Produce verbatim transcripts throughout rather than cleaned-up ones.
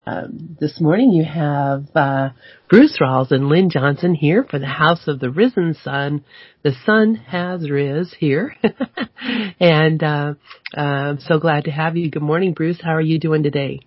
Um, this morning you have uh, Bruce Rawls and Lynn Johnson here for the House of the Risen Sun. The sun has riz here. and uh, uh, I'm so glad to have you. Good morning, Bruce. How are you doing today?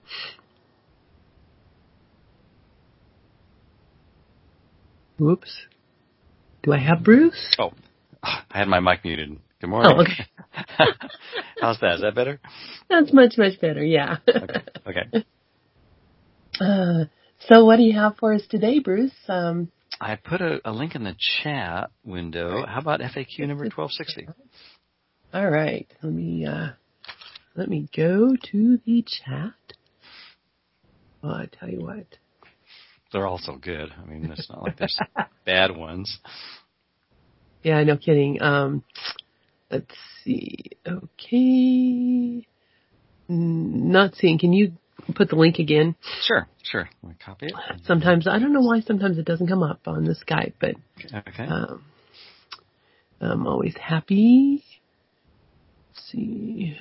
Whoops. Do I have Bruce? Oh, I had my mic muted. Good morning. Oh, okay. How's that? Is that better? That's much, much better, yeah. Okay. okay. Uh, so what do you have for us today, Bruce? Um, I put a, a link in the chat window. How about F A Q number twelve sixty? All right. Let me uh, let me go to the chat. Well, I tell you what. They're all so good. I mean, it's not like there's bad ones. Yeah, no kidding. Um, let's see. Okay. Not seeing. Can you put the link again? Sure, sure. Let me copy it. Sometimes, I don't know why sometimes it doesn't come up on the Skype, but okay. um, I'm always happy. Let's see.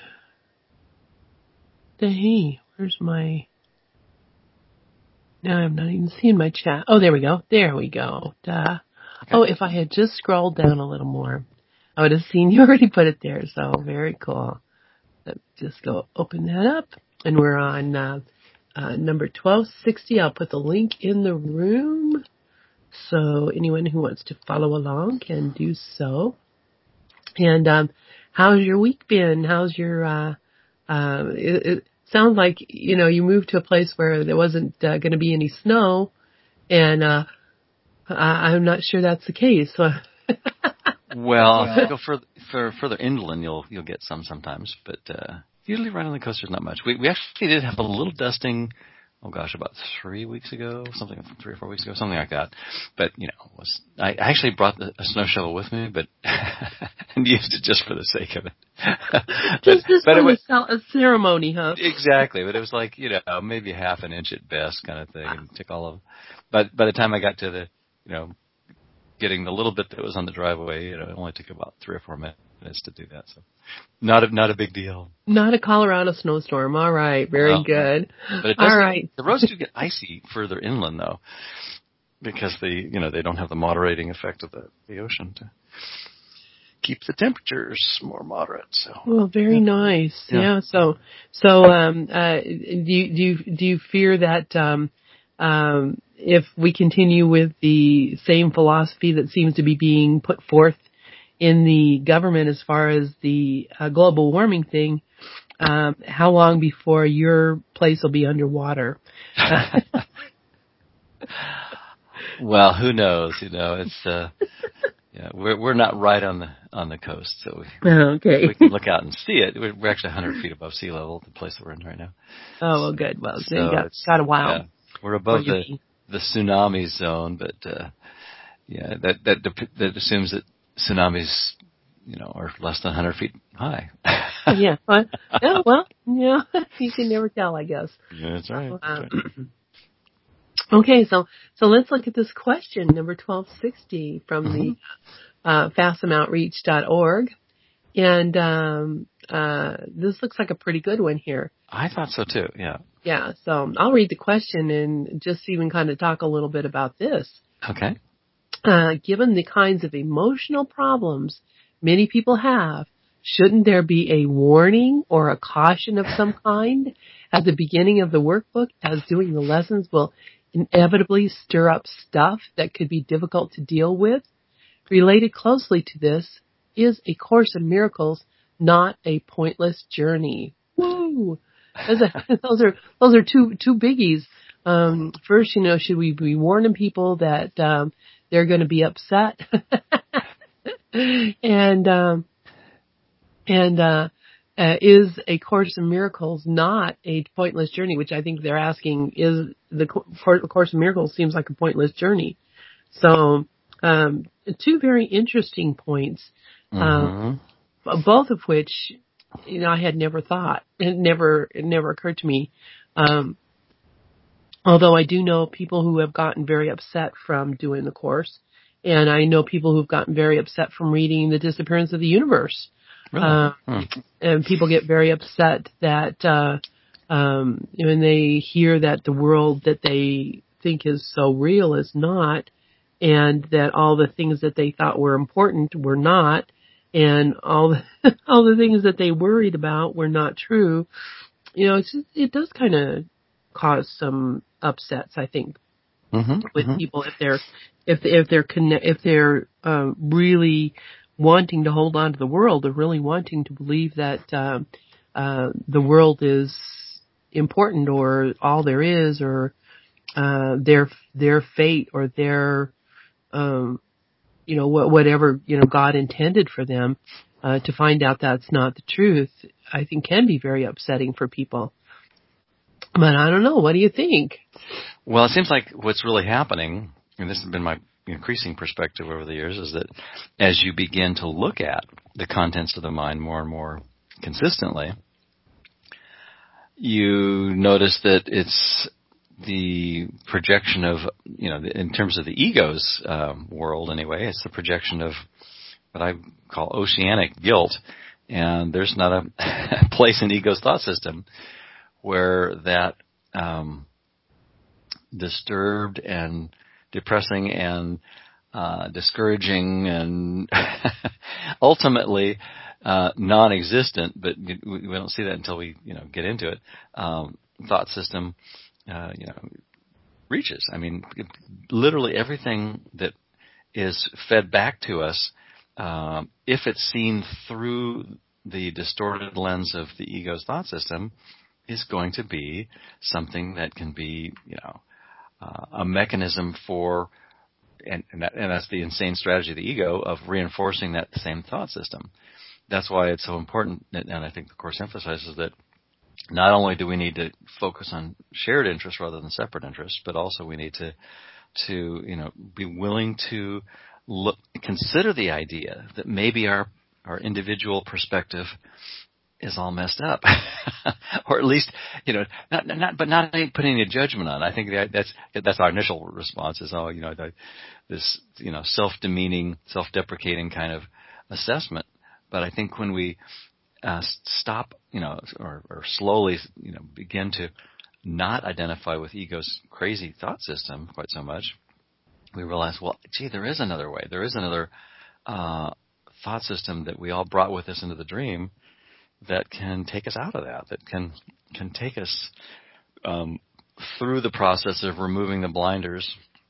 Hey, where's my... Now I'm not even seeing my chat. Oh, there we go. There we go. Duh. Okay. Oh, if I had just scrolled down a little more, I would have seen you already put it there. So very cool. Let's just go open that up. And we're on uh, uh, number twelve sixty. I'll put the link in the room. So anyone who wants to follow along can do so. And um, how's your week been? How's your... Uh, uh, it, it, Sounds like, you know, you moved to a place where there wasn't uh, going to be any snow, and uh, I, I'm not sure that's the case. Well, if you go further, for, further inland, you'll you'll get some sometimes, but uh, usually right on the coast there's not much. We we actually did have a little dusting. Oh gosh, about three weeks ago, something three or four weeks ago, something like that. But you know, was I actually brought the, a snow shovel with me, but and used it just for the sake of it. but, just just but for was, a ceremony, huh? Exactly, but it was like you know maybe half an inch at best, kind of thing, and took all of. But by the time I got to the, you know, getting the little bit that was on the driveway, you know, it only took about three or four minutes to do that. So, not a not a big deal. Not a Colorado snowstorm. All right, very well, good. But it does, all right, the roads do get icy further inland though, because they, you know, they don't have the moderating effect of the, the ocean to keep the temperatures more moderate. So, well, very yeah. nice. Yeah. yeah. So, so um, uh, do you do you do you fear that um, um, if we continue with the same philosophy that seems to be being put forth in the government as far as the uh, global warming thing, um, how long before your place will be underwater? Well, who knows? You know, it's uh, yeah, we're we're not right on the on the coast, so we okay. we can look out and see it. We're actually one hundred feet above sea level, the place that we're in right now. Oh, well, good. Well, so you got, got a while. Yeah, we're above the be. the tsunami zone, but uh, yeah, that that that assumes that tsunamis, you know, are less than one hundred feet high. yeah. Well, yeah, well, yeah, you can never tell, I guess. Yeah, that's right. Um, That's right. Okay, so so let's look at this question, number twelve sixty from mm-hmm. the uh, fasm outreach dot org. And um, uh, this looks like a pretty good one here. I thought so, too, yeah. Yeah, so I'll read the question and just even kind of talk a little bit about this. Okay. Uh, given the kinds of emotional problems many people have, shouldn't there be a warning or a caution of some kind at the beginning of the workbook, as doing the lessons will inevitably stir up stuff that could be difficult to deal with? Related closely to this is A Course in Miracles, not a pointless journey. Woo! Those are those are, those are two two biggies. Um, first, you know, should we be warning people that um, they're going to be upset? and um, and uh, uh, is A Course in Miracles not a pointless journey? Which I think they're asking, is the Course in Miracles seems like a pointless journey. So um, two very interesting points, mm-hmm. uh, both of which, you know, I had never thought. It never it never occurred to me. Um, although I do know people who have gotten very upset from doing the course, and I know people who've gotten very upset from reading The Disappearance of the Universe. Really? Uh, hmm. And people get very upset that uh, um, when they hear that the world that they think is so real is not, and that all the things that they thought were important were not, and all the, all the things that they worried about were not true. You know, it's just, it does kind of cause some upsets, I think, Mm-hmm, with mm-hmm. people if they're if if they're connect, if they're uh, really wanting to hold on to the world, or really wanting to believe that uh, uh, the world is important, or all there is, or uh, their their fate, or their um, you know wh- whatever you know God intended for them. Uh, to find out that's not the truth, I think can be very upsetting for people. But I don't know. What do you think? Well, it seems like what's really happening, and this has been my increasing perspective over the years, is that as you begin to look at the contents of the mind more and more consistently, you notice that it's the projection of, you know, in terms of the ego's um, world anyway, it's the projection of what I call oceanic guilt. And there's not a place in ego's thought system where that um, disturbed and depressing and uh, discouraging and ultimately uh, non-existent, but we, we don't see that until we, you know, get into it. Um, thought system, uh, you know, reaches. I mean, literally everything that is fed back to us, um, if it's seen through the distorted lens of the ego's thought system, is going to be something that can be, you know, uh, a mechanism for, and, and, that, and that's the insane strategy of the ego of reinforcing that same thought system. That's why it's so important, and I think the Course emphasizes that not only do we need to focus on shared interests rather than separate interests, but also we need to, to you know, be willing to look, consider the idea that maybe our our individual perspective is all messed up, or at least, you know, not not but not putting a judgment on it. I think that that's that's our initial response is, oh, you know, the, this, you know, self-demeaning, self-deprecating kind of assessment. But I think when we uh, stop, you know, or, or slowly, you know, begin to not identify with ego's crazy thought system quite so much, we realize, well, gee, there is another way. There is another uh, thought system that we all brought with us into the dream that can take us out of that, that can can take us um, through the process of removing the blinders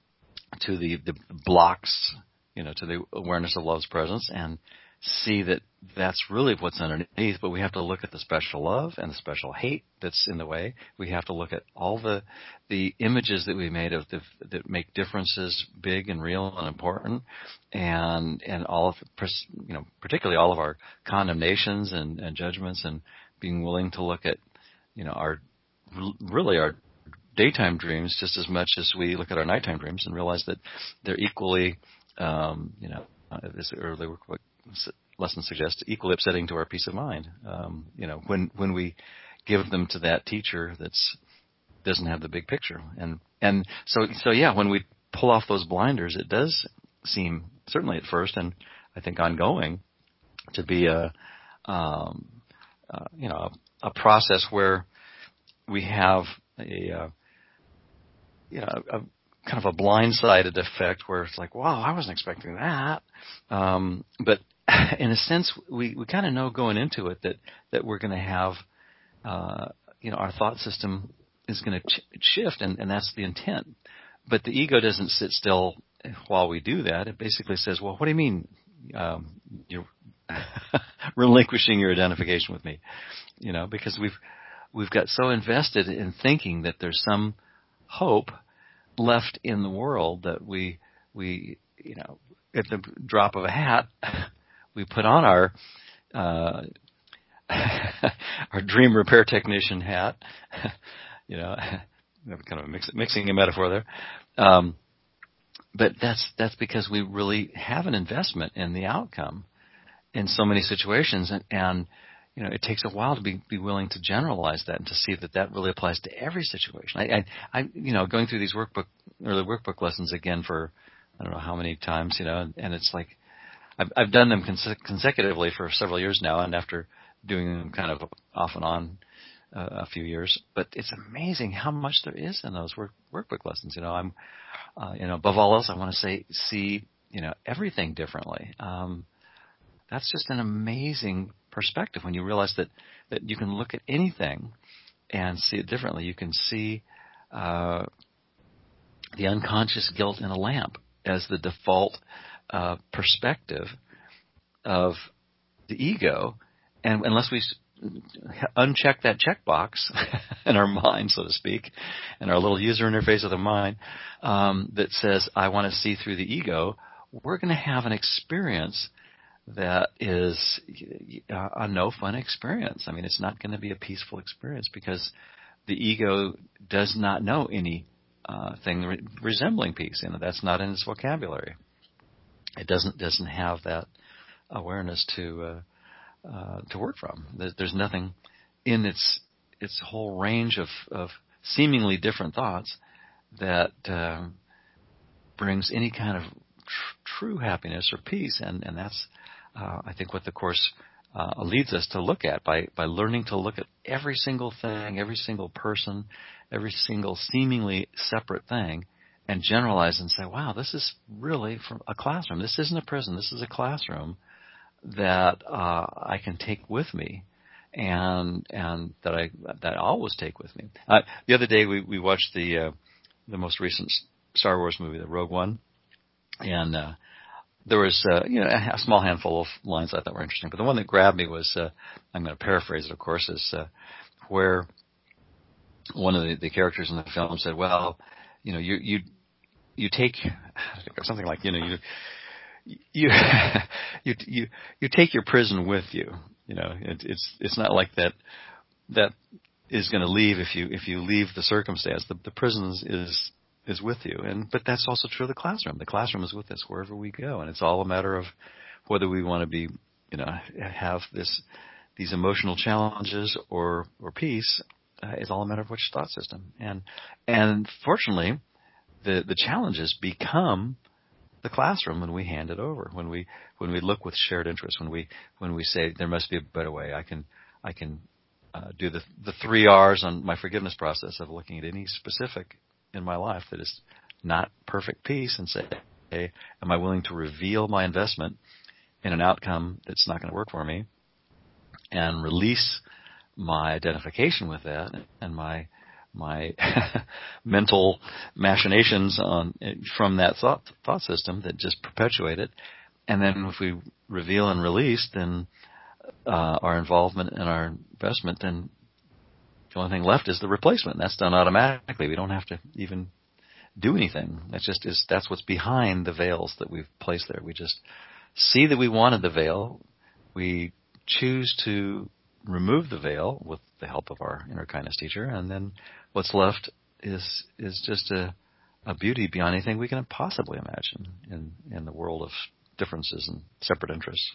to the, the blocks, you know, to the awareness of love's presence, and see that that's really what's underneath. But we have to look at the special love and the special hate that's in the way. We have to look at all the the images that we made of the, that make differences big and real and important, and and all of, you know, particularly all of our condemnations and, and judgments, and being willing to look at, you know, our really our daytime dreams just as much as we look at our nighttime dreams, and realize that they're equally, um, you know, this early work lesson suggests, equally upsetting to our peace of mind. Um, you know, when when we give them to that teacher that's doesn't have the big picture, and and so so yeah, when we pull off those blinders, it does seem, certainly at first, and I think ongoing, to be a um, uh, you know a, a process where we have a uh, you know a, a kind of a blindsided effect where it's like, wow, I wasn't expecting that. Um, but in a sense, we, we kind of know going into it that, that we're going to have, uh, you know, our thought system is going to ch- shift, and, and that's the intent. But the ego doesn't sit still while we do that. It basically says, well, what do you mean um, you're relinquishing your identification with me? You know, because we've we've got so invested in thinking that there's some hope left in the world that we we you know at the drop of a hat we put on our uh, our dream repair technician hat, you know, kind of mix, mixing a metaphor there, um, but that's that's because we really have an investment in the outcome in so many situations, and, and you know, it takes a while to be, be willing to generalize that and to see that that really applies to every situation. I, I, I, you know, going through these workbook, early workbook lessons again for, I don't know how many times, you know, and, and it's like, I've, I've done them cons- consecutively for several years now, and after doing them kind of off and on uh, a few years, but it's amazing how much there is in those work, workbook lessons. You know, I'm, uh, you know, above all else, I want to say, see, you know, everything differently. Um, that's just an amazing perspective when you realize that, that you can look at anything and see it differently. You can see uh, the unconscious guilt in a lamp as the default uh, perspective of the ego, and unless we uncheck that checkbox in our mind, so to speak, in our little user interface of the mind um, that says, I want to see through the ego, we're going to have an experience that is a no fun experience. I mean, it's not going to be a peaceful experience because the ego does not know any uh, thing re- resembling peace. You know, that's not in its vocabulary. It doesn't doesn't have that awareness to uh, uh, to work from. There's, there's nothing in its its whole range of, of seemingly different thoughts that uh, brings any kind of tr- true happiness or peace, and and that's uh, I think what the Course uh, leads us to look at by by learning to look at every single thing, every single person, every single seemingly separate thing, and generalize and say, wow, this is really from a classroom. This isn't a prison. This is a classroom that uh, I can take with me, and and that I that I always take with me. Uh, the other day we, we watched the uh, the most recent Star Wars movie, the Rogue One, and uh, there was uh, you know a, a small handful of lines I thought were interesting, but the one that grabbed me was uh, I'm going to paraphrase it, of course, is uh, where one of the, the characters in the film said, "Well, you know, you you you take something like you know you." You, you, you, you take your prison with you. You know, it, it's, it's not like that, that is going to leave if you, if you leave the circumstance. The, the prison is, is, is with you. And, but that's also true of the classroom. The classroom is with us wherever we go. And it's all a matter of whether we want to be, you know, have this, these emotional challenges or, or peace. Uh, it's all a matter of which thought system. And, and fortunately, the, the challenges become the classroom when we hand it over, when we when we look with shared interest, when we when we say there must be a better way. I can I can uh, do the the three R's on my forgiveness process of looking at any specific in my life that is not perfect peace and say, hey, am I willing to reveal my investment in an outcome that's not going to work for me, and release my identification with that and my my mental machinations on from that thought thought system that just perpetuate it. And then if we reveal and release, then uh, our involvement and our investment, then the only thing left is the replacement. That's done automatically. We don't have to even do anything. That's just is that's what's behind the veils that we've placed there. We just see that we wanted the veil. We choose to remove the veil with the help of our inner kindness teacher, and then what's left is is just a, a beauty beyond anything we can possibly imagine in, in the world of differences and separate interests.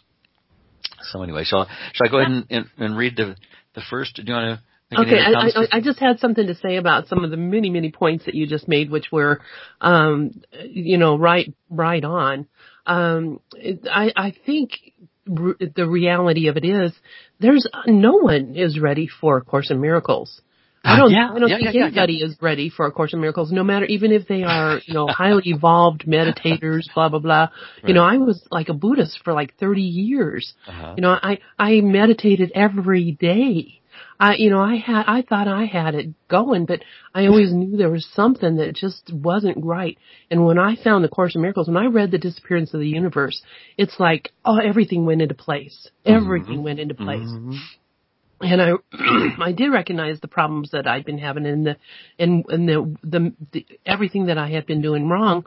So anyway, shall, shall I go ahead and, and, and read the the first? Do you want to? Okay, I, I, I just had something to say about some of the many, many points that you just made, which were, um, you know, right, right on. Um, I, I think r- the reality of it is, there's no one is ready for A Course in Miracles. I don't, yeah, I don't yeah, think yeah, anybody yeah. is ready for A Course in Miracles, no matter, even if they are, you know, highly evolved meditators, blah, blah, blah. Right. You know, I was like a Buddhist for like thirty years. Uh-huh. You know, I, I meditated every day. I, you know, I had, I thought I had it going, but I always knew there was something that just wasn't right. And when I found The Course in Miracles, when I read The Disappearance of the Universe, it's like, oh, everything went into place. Everything mm-hmm. went into place. Mm-hmm. And I, I did recognize the problems that I'd been having in the, in, in the, the, the, everything that I had been doing wrong.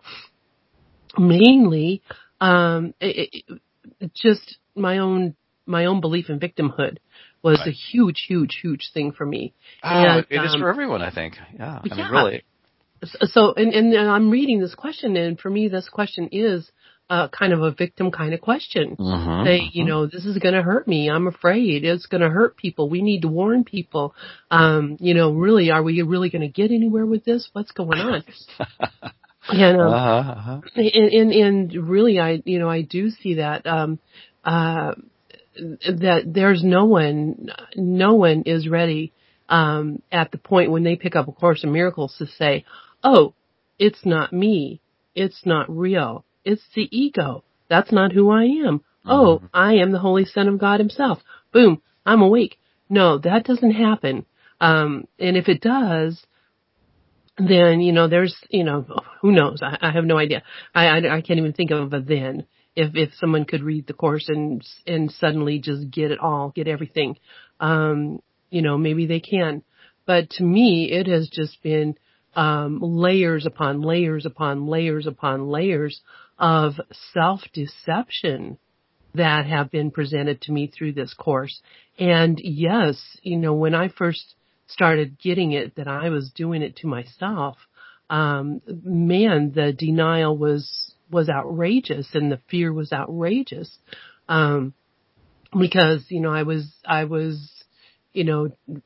Mainly, um, it, it, just my own, my own belief in victimhood was right. a huge, huge, huge thing for me. Oh, and, it is um, for everyone, I think. Yeah, I yeah. mean, really. So, and, and I'm reading this question, and for me, this question is uh, kind of a victim kind of question. Mm-hmm, Say, mm-hmm. you know, this is going to hurt me. I'm afraid it's going to hurt people. We need to warn people. Um, you know, really, are we really going to get anywhere with this? What's going on? and, um, uh-huh, uh-huh. and, and, and really, I, you know, I do see that, um, uh, that there's no one, no one is ready um, at the point when they pick up A Course in Miracles to say, oh, it's not me. It's not real. It's the ego. That's not who I am. Oh, Mm-hmm. I am the Holy Son of God himself. Boom, I'm awake. No, that doesn't happen. Um, and if it does, then, you know, there's, you know, who knows? I, I have no idea. I, I, I can't even think of a then. If, if someone could read the Course and, and suddenly just get it all, get everything, um, you know, maybe they can. But to me, it has just been, um, layers upon layers upon layers upon layers of self-deception that have been presented to me through this course. And yes, you know, when I first started getting it, that I was doing it to myself, um, man, the denial was, was outrageous and the fear was outrageous. Um, because, you know, I was, I was, you know,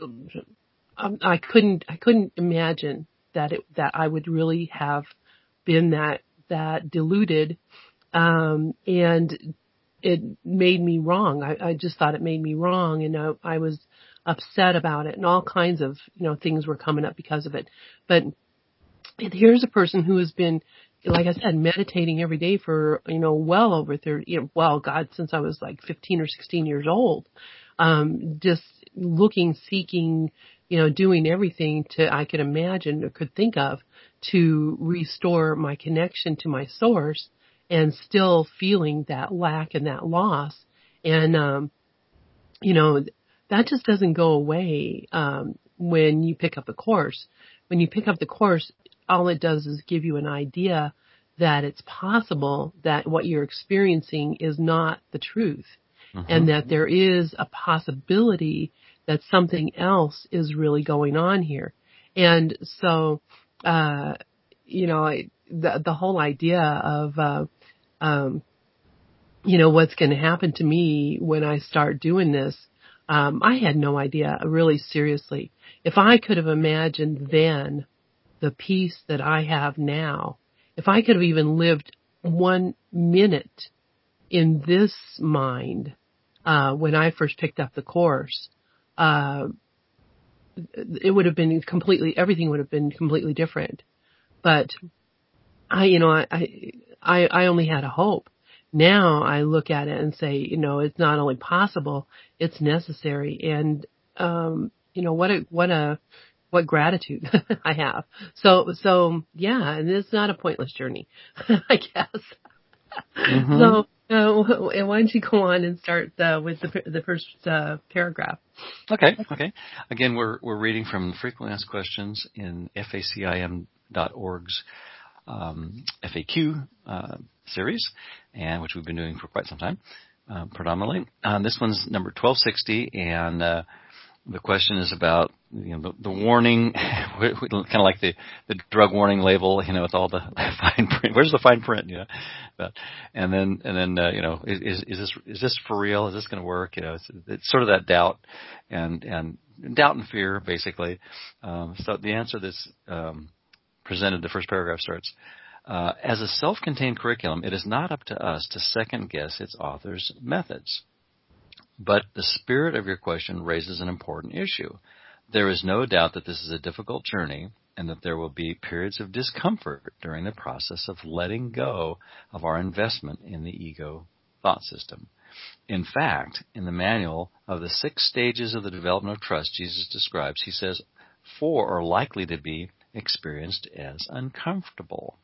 I couldn't, I couldn't imagine that it, that I would really have been that, that deluded. Um, and it made me wrong. I, I just thought it made me wrong, and I, I was upset about it, and all kinds of, you know, things were coming up because of it. But here's a person who has been, like I said, meditating every day for, you know, well over thirty, you know, well, God, since I was like fifteen or sixteen years old, um, just looking, seeking, you know, doing everything to, I could imagine or could think of to restore my connection to my source, and still feeling that lack and that loss. And, um, you know, that just doesn't go away, um, when you pick up the course. When you pick up the course, all it does is give you an idea that it's possible that what you're experiencing is not the truth, Mm-hmm. and that there is a possibility that something else is really going on here. And so, uh, you know, I, the, the whole idea of, uh, um, you know, what's going to happen to me when I start doing this, um, I had no idea, really seriously. If I could have imagined then the peace that I have now, if I could have even lived one minute in this mind, uh, when I first picked up the course, uh, it would have been completely, everything would have been completely different. But I, you know, I, I, I only had a hope. Now I look at it and say, you know, it's not only possible, it's necessary. And, um, you know, what a, what a, what gratitude I have. So, so yeah, and it's not a pointless journey, I guess. Mm-hmm. So, uh, why don't you go on and start uh, with the the first uh, paragraph? Okay. Okay. Again, we're we're reading from Frequently Asked Questions in F A C I M dot org's um, F A Q uh, series, and which we've been doing for quite some time, uh, predominantly. Um, this one's number twelve sixty, and uh, the question is about, you know, the, the warning, kind of like the, the drug warning label, you know, with all the fine print. Where's the fine print? You know, but, and then and then uh, you know, is is this is this for real? Is this going to work? You know, it's, it's sort of that doubt and and doubt and fear, basically. Um, so the answer that's um, presented, the first paragraph starts. Uh, as a self-contained curriculum, it is not up to us to second-guess its author's methods. But the spirit of your question raises an important issue. There is no doubt that this is a difficult journey and that there will be periods of discomfort during the process of letting go of our investment in the ego thought system. In fact, in the manual of the six stages of the development of trust Jesus describes, he says four are likely to be experienced as uncomfortable.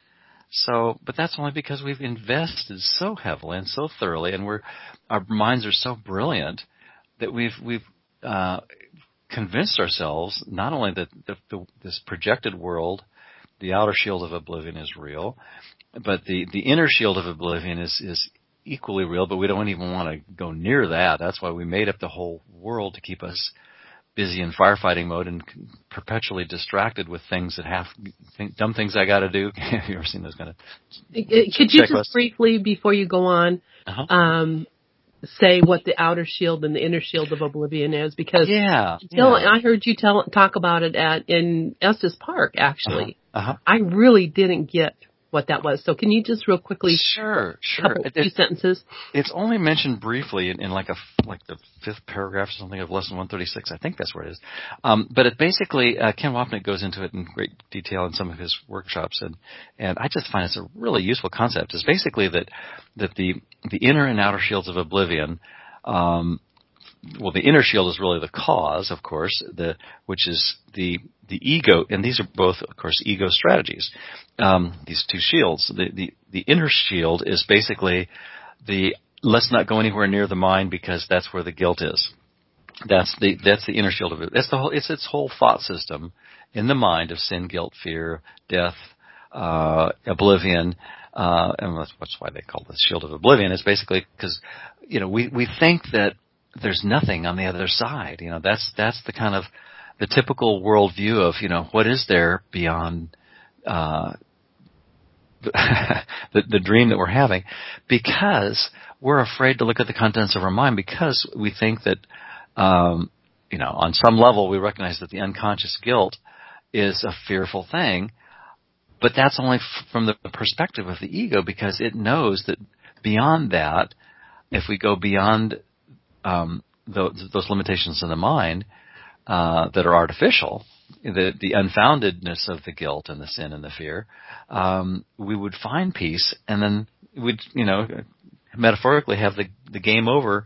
So, but that's only because we've invested so heavily and so thoroughly, and we're our minds are so brilliant that we've we've uh, convinced ourselves not only that the, the, this projected world, the outer shield of oblivion, is real, but the, the inner shield of oblivion is is equally real. But we don't even want to go near that. That's why we made up the whole world to keep us busy in firefighting mode and perpetually distracted with things that have think, dumb things I got to do. Have you ever seen those kind of Could you just briefly, before you go on, uh-huh. um, say what the outer shield and the inner shield of oblivion is? Because yeah, tell, yeah. I heard you tell talk about it at in Estes Park. Actually, uh-huh. Uh-huh. I really didn't get what that was. So can you just real quickly, Sure, sure. couple, It, few it, sentences? it's only mentioned briefly in, in like a like the fifth paragraph or something of lesson one thirty-six. I think that's where it is. Um, but it basically uh, Ken Wapnick goes into it in great detail in some of his workshops, and and I just find it's a really useful concept. It's basically that that the the inner and outer shields of oblivion. Um, Well, the inner shield is really the cause, of course, the which is the the ego, and these are both, of course, ego strategies. Um, these two shields. The, the the inner shield is basically the let's not go anywhere near the mind because that's where the guilt is. That's the that's the inner shield of it. That's the whole. It's its whole thought system in the mind of sin, guilt, fear, death, uh, oblivion. Uh, and that's, that's why they call this shield of oblivion. It's basically because you know we we think that there's nothing on the other side. You know, that's that's the kind of the typical worldview of, you know, what is there beyond uh, the, the dream that we're having, because we're afraid to look at the contents of our mind, because we think that, um, you know, on some level we recognize that the unconscious guilt is a fearful thing, but that's only f- from the perspective of the ego, because it knows that beyond that, if we go beyond Um, those, those limitations in the mind uh, that are artificial, the, the unfoundedness of the guilt and the sin and the fear, um, we would find peace, and then we'd, you know, metaphorically have the, the game over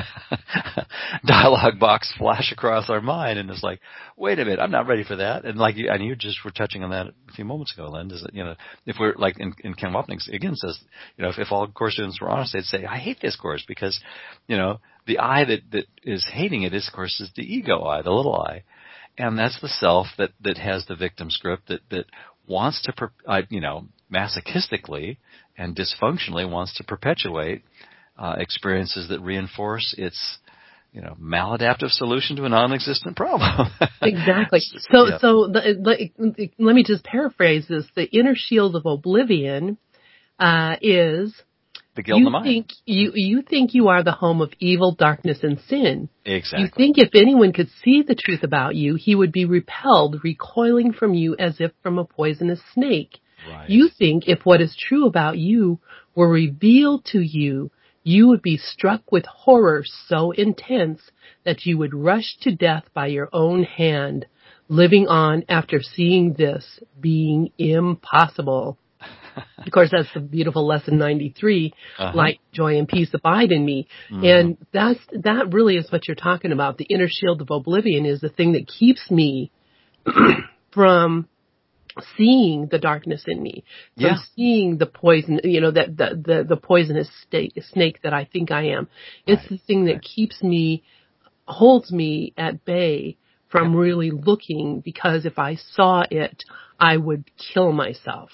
dialogue box flash across our mind, and it's like, wait a minute, I'm not ready for that. And like you, and you just were touching on that a few moments ago, Lynn, is that, you know, if we're like, in, in Ken Wapnick again says, you know, if, if all course students were honest, they'd say, I hate this course because, you know, the I that, that is hating it is, of course, is the ego I, the little I. And that's the self that, that has the victim script that, that wants to, per, uh, you know, masochistically and dysfunctionally wants to perpetuate uh, experiences that reinforce its, you know, maladaptive solution to a non-existent problem. Exactly. So, yeah. so the, the, let me just paraphrase this. The inner shield of oblivion uh, is the guilt you in the mind. think you you think you are the home of evil, darkness, and sin. Exactly. You think if anyone could see the truth about you, he would be repelled, recoiling from you as if from a poisonous snake. Right. You think if what is true about you were revealed to you, you would be struck with horror so intense that you would rush to death by your own hand, living on after seeing this being impossible. Of course, that's the beautiful lesson ninety-three, uh-huh. Light, joy, and peace abide in me. Mm-hmm. And that's, that really is what you're talking about. The inner shield of oblivion is the thing that keeps me from seeing the darkness in me, from yeah. seeing the poison, you know, that the, the, the poisonous snake, snake that I think I am. It's right. the thing that right. keeps me, holds me at bay from yeah. really looking, because if I saw it, I would kill myself.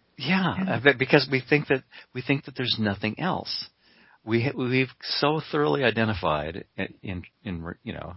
Yeah, because we think that we think that there's nothing else. We we've so thoroughly identified in in, in you know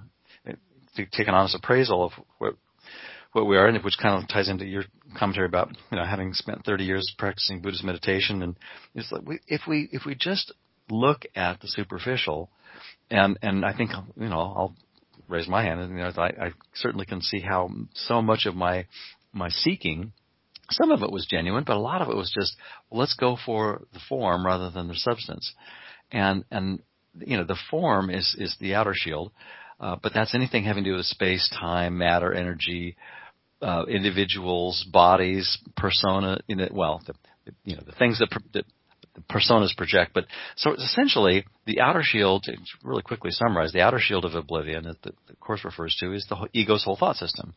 to take an honest appraisal of what what we are, and which kind of ties into your commentary about, you know, having spent thirty years practicing Buddhist meditation, and it's like we, if we if we just look at the superficial, and and I think, you know, I'll raise my hand, and you know, I, I certainly can see how so much of my my seeking. Some of it was genuine, but a lot of it was just, well, let's go for the form rather than the substance. And, and you know, the form is, is the outer shield, uh, but that's anything having to do with space, time, matter, energy, uh, individuals, bodies, persona, you know, well, the, you know, the things that, that the personas project. But so essentially, the outer shield, to really quickly summarize, the outer shield of oblivion that the, the Course refers to is the ego's whole thought system.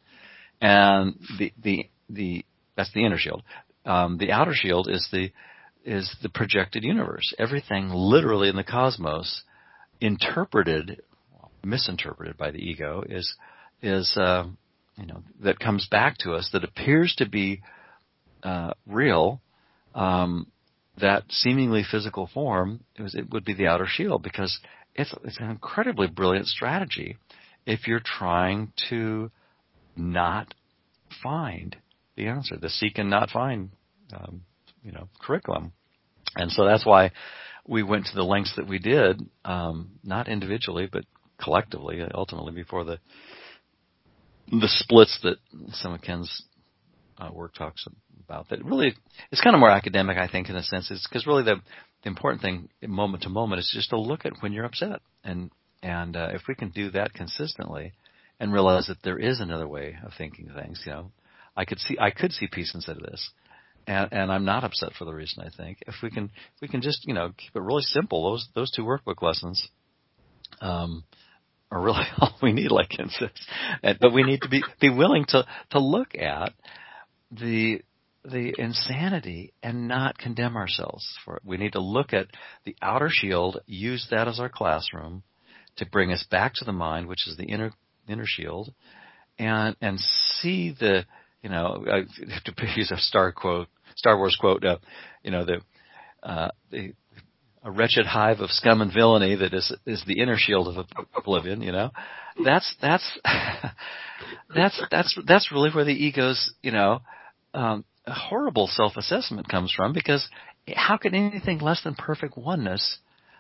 And the, the, the, That's the inner shield. Um, the outer shield is the is the projected universe. Everything literally in the cosmos, interpreted, well, misinterpreted by the ego, is is uh, you know, that comes back to us, that appears to be uh, real. Um, that seemingly physical form, it, was, it would be the outer shield, because it's it's an incredibly brilliant strategy if you're trying to not find the answer, the seek and not find, um, you know, curriculum. And so that's why we went to the lengths that we did, um, not individually, but collectively, ultimately, before the the splits that some of Ken's uh, work talks about that really it's kind of more academic, I think, in a sense. It's because really the, the important thing moment to moment is just to look at when you're upset. And, and uh, if we can do that consistently and realize that there is another way of thinking things, you know, I could see I could see peace instead of this. And, and I'm not upset for the reason I think. If we can if we can just, you know, keep it really simple, those those two workbook lessons um, are really all we need, like Ken says. And, but we need to be, be willing to, to look at the the insanity and not condemn ourselves for it. We need to look at the outer shield, use that as our classroom to bring us back to the mind, which is the inner inner shield, and and see the, you know, I have to use a Star quote, Star Wars quote, uh, you know, the uh, the a wretched hive of scum and villainy that is is the inner shield of oblivion. You know, that's that's that's that's that's really where the ego's, you know, um, a horrible self-assessment comes from, because how can anything less than perfect oneness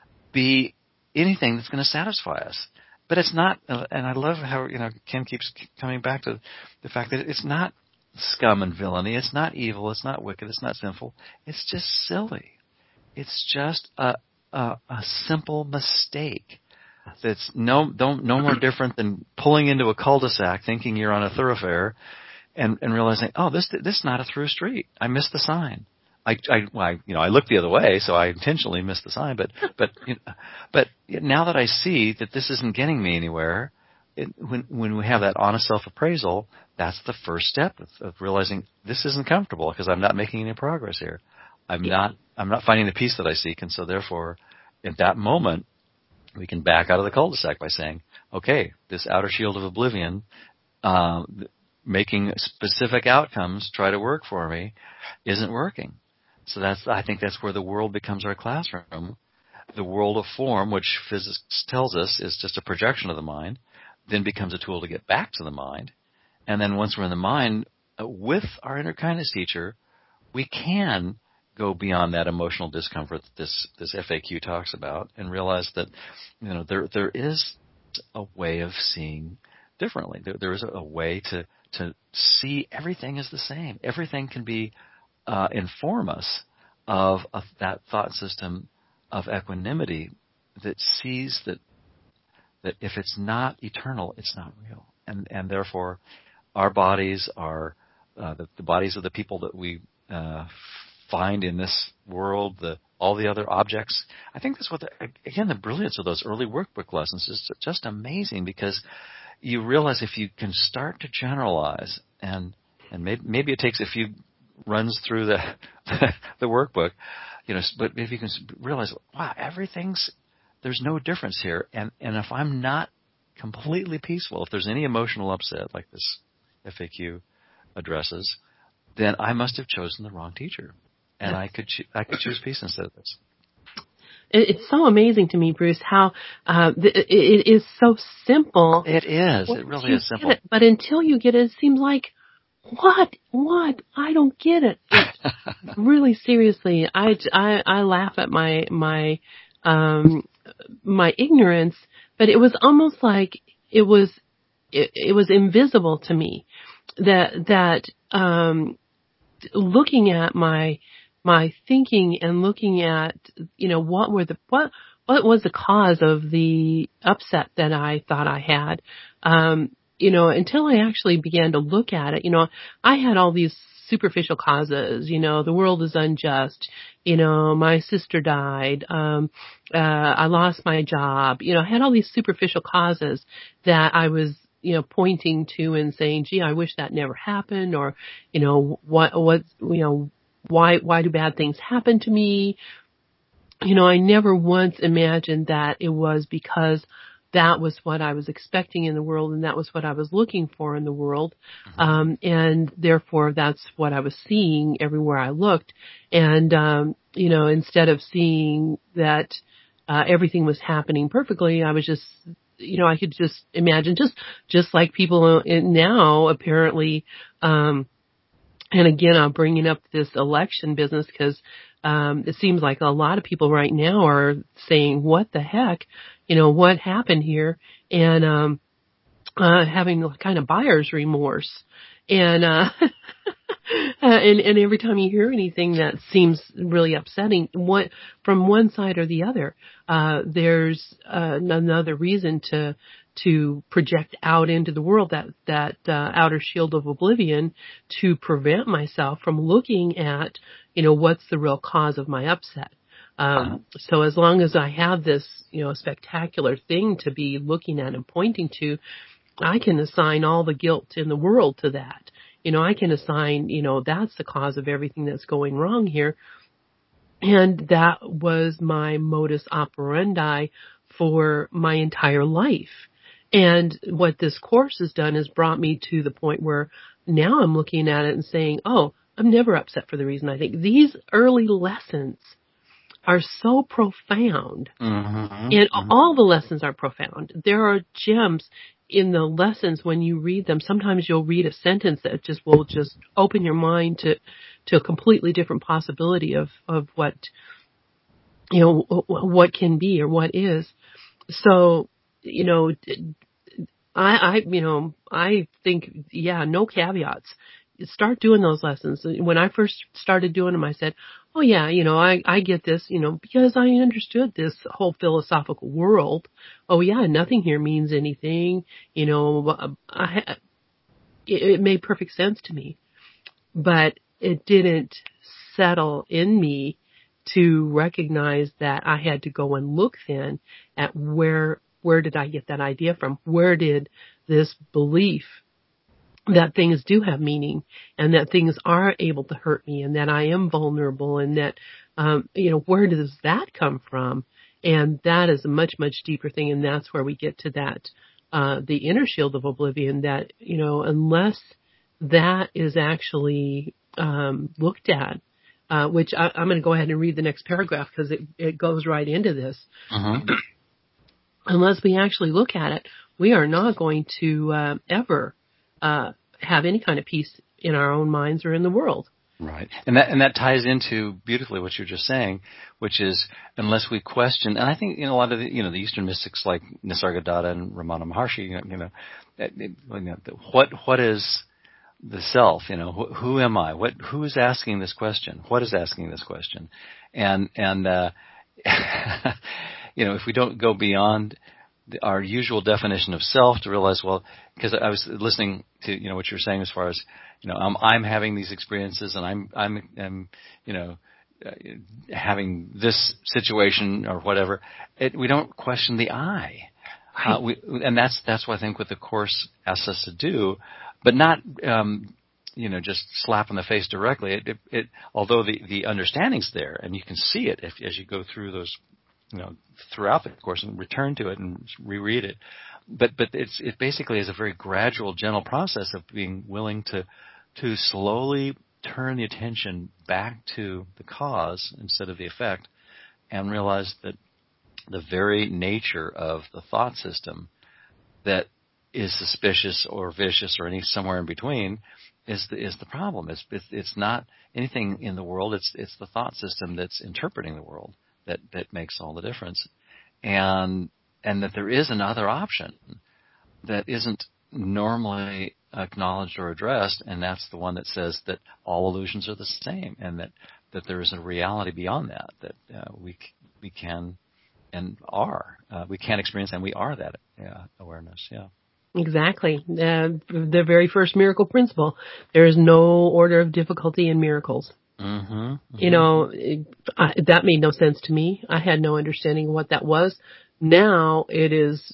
be anything that's going to satisfy us? But it's not, and I love how, you know, Ken keeps coming back to the fact that it's not scum and villainy, it's not evil, it's not wicked, it's not sinful, it's just silly. It's just a a, a simple mistake that's no no no more different than pulling into a cul-de-sac thinking you're on a thoroughfare, and, and realizing, oh, this this is not a through street. I missed the sign. I, I, well, I, you know, I looked the other way, so I intentionally missed the sign. But, but, you know, but now that I see that this isn't getting me anywhere, it, when when we have that honest self-appraisal, that's the first step of, of realizing this isn't comfortable because I'm not making any progress here. I'm not, I'm not finding the peace that I seek, and so therefore, at that moment, we can back out of the cul-de-sac by saying, okay, this outer shield of oblivion, uh, making specific outcomes try to work for me, isn't working. So that's, I think that's where the world becomes our classroom. The world of form, which physics tells us is just a projection of the mind, then becomes a tool to get back to the mind. And then once we're in the mind, uh, with our inner kindness teacher, we can go beyond that emotional discomfort that this, this F A Q talks about, and realize that, you know, there there is a way of seeing differently. There, there is a, a way to, to see everything as the same. Everything can be Uh, inform us of, of that thought system of equanimity that sees that that if it's not eternal, it's not real, and and therefore our bodies are uh, the, the bodies of the people that we uh, find in this world, the all the other objects. I think that's what the, again the brilliance of those early workbook lessons is just amazing, because you realize if you can start to generalize, and and maybe, maybe it takes a few runs through the the workbook, you know, but if you can realize, wow, everything's, there's no difference here, and and if I'm not completely peaceful, if there's any emotional upset like this F A Q addresses, then I must have chosen the wrong teacher, and yes. I could cho- I could choose peace instead of this. It's so amazing to me, Bruce, how uh, it, it is so simple. It is. It really is simple. It, but until you get it, it seems like, What? What? I don't get it. It's really, seriously, I, I, I laugh at my, my, um, my ignorance, but it was almost like it was, it, it was invisible to me that, that, um, looking at my, my thinking and looking at, you know, what were the, what, what was the cause of the upset that I thought I had, um, you know, until I actually began to look at it. You know, I had all these superficial causes, you know, the world is unjust, you know, my sister died, um, uh, I lost my job, you know, I had all these superficial causes that I was, you know, pointing to and saying, gee, I wish that never happened, or, you know, what, what, you know, why, why do bad things happen to me? You know, I never once imagined that it was because that was what I was expecting in the world, and that was what I was looking for in the world. Mm-hmm. Um, and therefore, that's what I was seeing everywhere I looked. And, um, you know, instead of seeing that uh, everything was happening perfectly, I was just, you know, I could just imagine, just just like people in now, apparently, um, and again, I'm bringing up this election business because um, it seems like a lot of people right now are saying, what the heck? You know, what happened here? And um, uh, having kind of buyer's remorse. And, uh, and and every time you hear anything that seems really upsetting, what from one side or the other, uh, there's uh, another reason to to project out into the world that that uh, outer shield of oblivion to prevent myself from looking at, you know, what's the real cause of my upset. Um, so as long as I have this, you know, spectacular thing to be looking at and pointing to, I can assign all the guilt in the world to that. You know, I can assign, you know, that's the cause of everything that's going wrong here. And that was my modus operandi for my entire life. And what this course has done is brought me to the point where now I'm looking at it and saying, oh, I'm never upset for the reason I think. These early lessons are so profound. Mm-hmm, and mm-hmm. all the lessons are profound. There are gems in the lessons when you read them. Sometimes you'll read a sentence that just will just open your mind to, to a completely different possibility of, of what, you know, what can be or what is. So, you know, I, I, you know, I think, yeah, no caveats. Start doing those lessons. When I first started doing them, I said, oh yeah, you know, I, I get this, you know, because I understood this whole philosophical world. Oh yeah, nothing here means anything. You know, I, it, it made perfect sense to me, but it didn't settle in me to recognize that I had to go and look then at where, where did I get that idea from? Where did this belief that things do have meaning and that things are able to hurt me and that I am vulnerable and that, um, you know, where does that come from? And that is a much, much deeper thing. And that's where we get to that, uh, the inner shield of oblivion that, you know, unless that is actually, um, looked at, uh, which I, I'm going to go ahead and read the next paragraph because it, it goes right into this. Uh-huh. Unless we actually look at it, we are not going to, uh, ever, Uh, have any kind of peace in our own minds or in the world. Right. And that and that ties into beautifully what you're just saying, which is unless we question, and I think you know a lot of the, you know the Eastern mystics like Nisargadatta and Ramana Maharshi, you know, you know what what is the self? You know, who, who am I? What who is asking this question? What is asking this question? And and uh, you know, if we don't go beyond our usual definition of self to realize, well, because I was listening to, you know, what you're saying as far as, you know, I'm, I'm having these experiences and I'm, I'm, I'm you know, uh, having this situation or whatever. It, we don't question the I. Uh, we, and that's, that's what I think what the Course asks us to do, but not, um, you know, just slap in the face directly. It, it, it although the, the understanding's there and you can see it if, as you go through those, you know, throughout the course and return to it and reread it. But, but it's, it basically is a very gradual, gentle process of being willing to, to slowly turn the attention back to the cause instead of the effect and realize that the very nature of the thought system that is suspicious or vicious or any somewhere in between is the, is the problem. It's, it's, it's not anything in the world. It's, it's the thought system that's interpreting the world. That, that makes all the difference, and and that there is another option that isn't normally acknowledged or addressed, and that's the one that says that all illusions are the same, and that, that there is a reality beyond that that uh, we we can and are uh, we can experience, and we are that uh, awareness. Yeah. Exactly. Uh, the very first miracle principle. There is no order of difficulty in miracles. Mm-hmm, mm-hmm. You know, it, I, that made no sense to me. I had no understanding of what that was. Now it is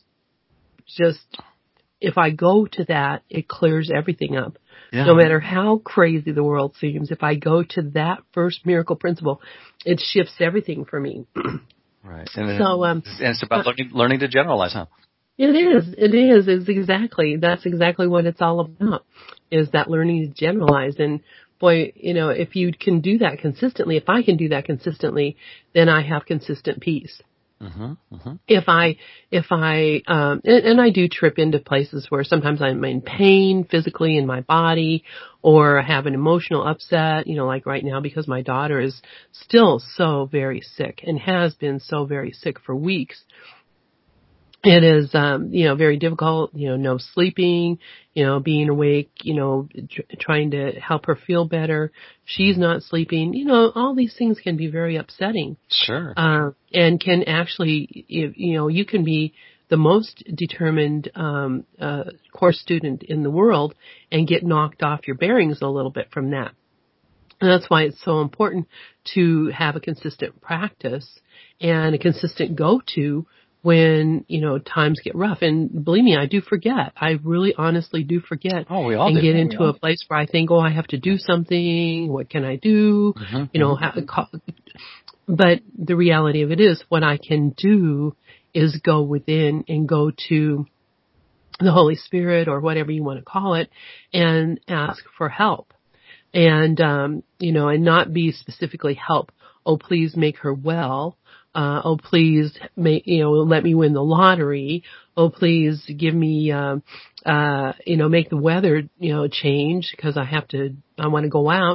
just, if I go to that, it clears everything up. Yeah. No matter how crazy the world seems, if I go to that first miracle principle, it shifts everything for me. Right. And, so, um, and it's about learning, learning to generalize, huh? It is. It is. It's exactly. That's exactly what it's all about, is that learning to generalize. And boy, you know, if you can do that consistently, if I can do that consistently, then I have consistent peace. Mm-hmm, mm-hmm. If I, if I, um, and, and I do trip into places where sometimes I'm in pain physically in my body or have an emotional upset, you know, like right now because my daughter is still so very sick and has been so very sick for weeks. It is, um, you know, very difficult, you know, no sleeping, you know, being awake, you know, tr- trying to help her feel better. She's not sleeping. You know, all these things can be very upsetting. Sure. Uh, and can actually, if, you know, you can be the most determined um, uh, course student in the world and get knocked off your bearings a little bit from that. And that's why it's so important to have a consistent practice and a consistent go-to when, you know, times get rough. And believe me, I do forget. I really honestly do forget Oh, we all and do. get into a place where I think, oh, I have to do something. What can I do? Mm-hmm. You know, Mm-hmm. ha- but the reality of it is what I can do is go within and go to the Holy Spirit or whatever you want to call it and ask for help. And, um, you know, and not be specifically help. Oh, please make her well. Uh, oh, please make, you know, let me win the lottery. Oh, please give me, um, uh, you know, make the weather, you know, change because I have to, I want to go out.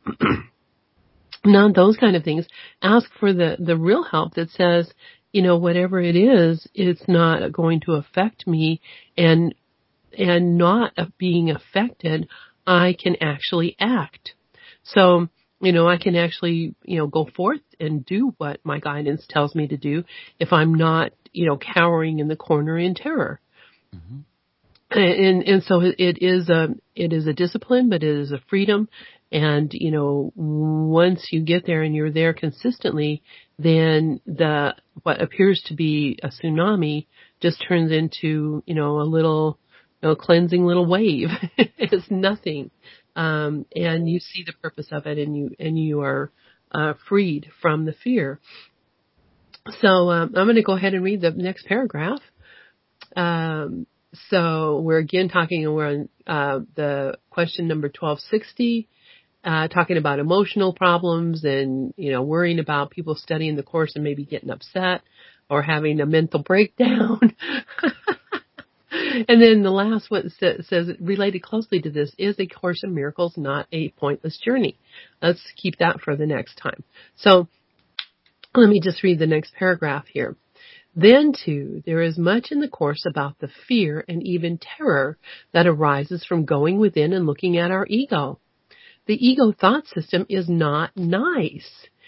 Not those kind of things. Ask for the, the real help that says, you know, whatever it is, it's not going to affect me, and and not being affected, I can actually act. So, you know, I can actually, you know, go forth and do what my guidance tells me to do if I'm not, you know, cowering in the corner in terror. Mm-hmm. And and so it is a it is a discipline, but it is a freedom. And you know, once you get there and you're there consistently, then the what appears to be a tsunami just turns into, you know, a little, you know, cleansing little wave. It's nothing, um, and you see the purpose of it, and you and you are uh, freed from the fear. So um, I'm going to go ahead and read the next paragraph. Um, so we're again talking, and we're on uh, the question number twelve sixty, uh, talking about emotional problems and, you know, worrying about people studying the course and maybe getting upset or having a mental breakdown. And then the last one says, says, related closely to this, is A Course in Miracles not a pointless journey? Let's keep that for the next time. So let me just read the next paragraph here. Then, too, there is much in the Course about the fear and even terror that arises from going within and looking at our ego. The ego thought system is not nice.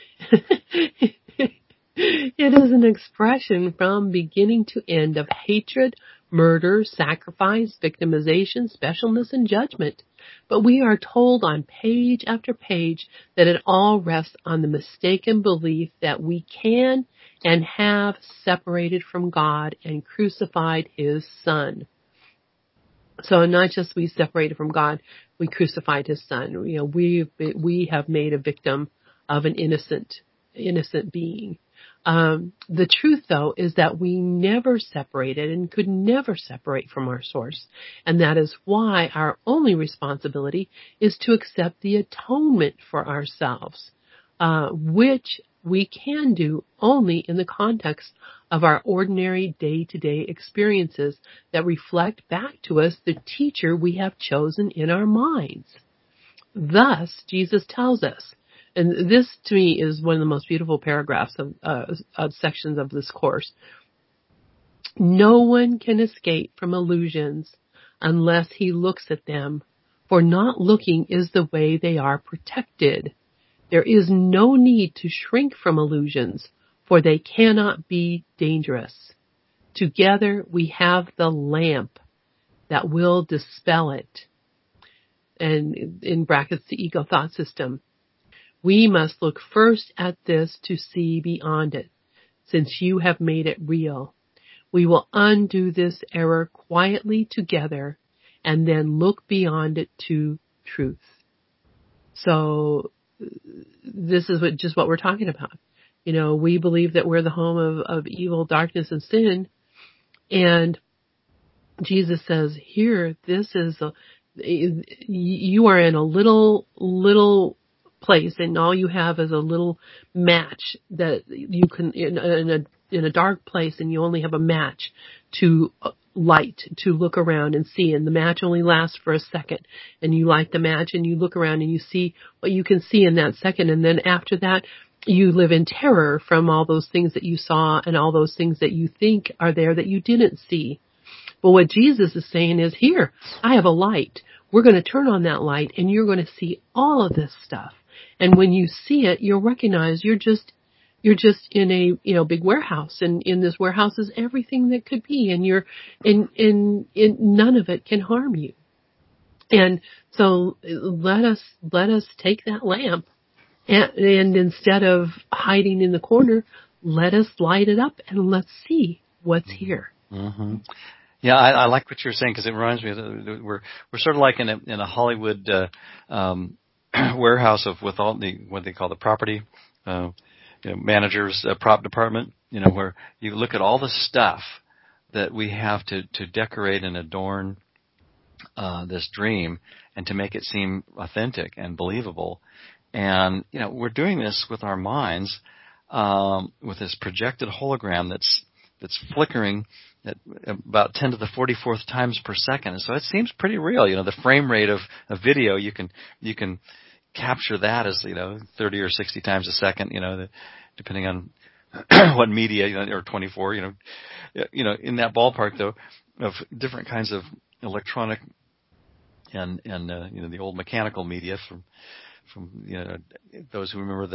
It is an expression from beginning to end of hatred, murder, sacrifice, victimization, specialness, and judgment. But we are told on page after page that it all rests on the mistaken belief that we can and have separated from God and crucified His Son. So not just we separated from God, we crucified His Son. You know, we we have made a victim of an innocent innocent being. Um, the truth, though, is that we never separated and could never separate from our source. And that is why our only responsibility is to accept the atonement for ourselves, uh, which we can do only in the context of our ordinary day-to-day experiences that reflect back to us the teacher we have chosen in our minds. Thus, Jesus tells us, and this to me is one of the most beautiful paragraphs of, uh, of sections of this course. No one can escape from illusions unless he looks at them, for not looking is the way they are protected. There is no need to shrink from illusions, for they cannot be dangerous. Together we have the lamp that will dispel it. And in brackets, the ego thought system. We must look first at this to see beyond it, since you have made it real. We will undo this error quietly together and then look beyond it to truth. So this is what, just what we're talking about. You know, we believe that we're the home of, of evil, darkness, and sin. And Jesus says, here, this is a, you are in a little, little place, and all you have is a little match that you can, in, in a, in a dark place, and you only have a match to light, to look around and see, and the match only lasts for a second, and you light the match and you look around and you see what you can see in that second, and then after that, you live in terror from all those things that you saw and all those things that you think are there that you didn't see. But what Jesus is saying is, here, I have a light. We're going to turn on that light and you're going to see all of this stuff. And when you see it, you'll recognize you're just, you're just in a, you know, big warehouse, and in this warehouse is everything that could be, and you're, and, and, and none of it can harm you. And so let us, let us take that lamp and, and instead of hiding in the corner, let us light it up and let's see what's here. Mm-hmm. Yeah, I, I like what you're saying, because it reminds me of the, we're we're sort of like in a in a Hollywood uh, um, warehouse of with all the what they call the property uh, you know, managers uh, prop department. You know, where you look at all the stuff that we have to to decorate and adorn uh, this dream, and to make it seem authentic and believable. And you know, we're doing this with our minds, um, with this projected hologram that's that's flickering at about ten to the forty-fourth times per second. And so it seems pretty real. You know, the frame rate of a video, you can, you can capture that as, you know, thirty or sixty times a second, you know, the, depending on what media, you know, or twenty-four, you know, you know, in that ballpark though, of different kinds of electronic and, and, uh, you know, the old mechanical media from, from, you know, those who remember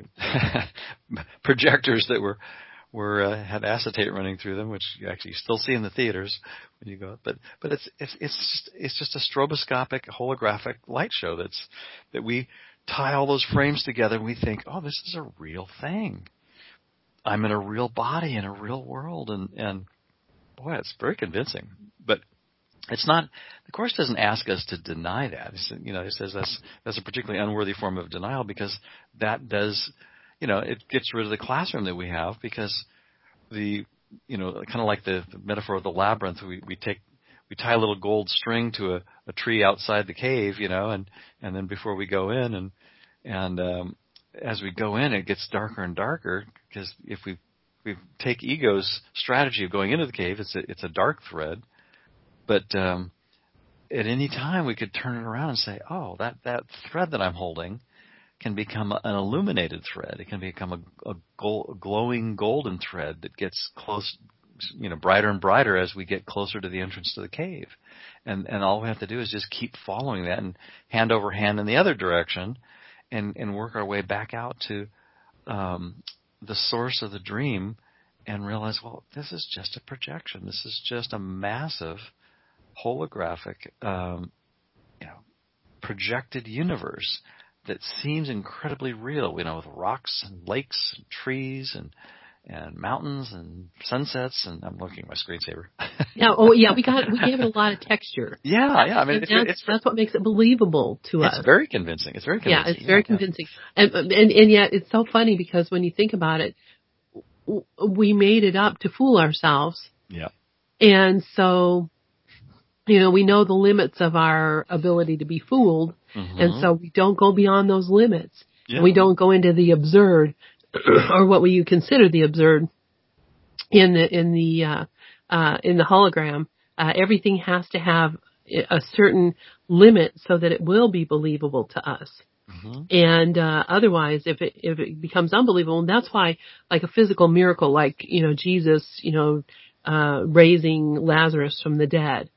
the projectors that were, were uh, had acetate running through them, which you actually still see in the theaters when you go. But but it's it's it's just, it's just a stroboscopic holographic light show that's that we tie all those frames together and we think, oh, this is a real thing. I'm in a real body in a real world, and and boy, it's very convincing. But it's not. The Course doesn't ask us to deny that. It's, you know, it says that's that's a particularly unworthy form of denial, because that does. You know, it gets rid of the classroom that we have, because the, you know, kind of like the, the metaphor of the labyrinth, we, we take, we tie a little gold string to a, a tree outside the cave, you know, and, and then before we go in, and, and, um, as we go in, it gets darker and darker, because if we, we take ego's strategy of going into the cave, it's a, it's a dark thread, but, um, at any time we could turn it around and say, oh, that, that thread that I'm holding can become an illuminated thread. It can become a, a, gold, a glowing golden thread that gets close, you know, brighter and brighter as we get closer to the entrance to the cave. And and all we have to do is just keep following that, and hand over hand in the other direction, and, and work our way back out to um, the source of the dream, and realize, well, this is just a projection. This is just a massive holographic, um, you know, projected universe that seems incredibly real, you know, with rocks and lakes and trees and and mountains and sunsets. And I'm looking at my screensaver. Yeah, oh yeah, we got we gave it a lot of texture. Yeah, yeah. I mean, it's, that's, it's that's what makes it believable to it's us. It's very convincing. It's very convincing. Yeah, it's very yeah, convincing, yeah. and and and yet it's so funny, because when you think about it, we made it up to fool ourselves. Yeah. And so, you know, we know the limits of our ability to be fooled. Mm-hmm. And so we don't go beyond those limits. Yeah. We don't go into the absurd, or what we consider the absurd in the in the uh, uh, in the hologram. Uh, everything has to have a certain limit so that it will be believable to us. Mm-hmm. And uh, otherwise, if it if it becomes unbelievable, and that's why, like a physical miracle, like you know Jesus, you know, uh, raising Lazarus from the dead.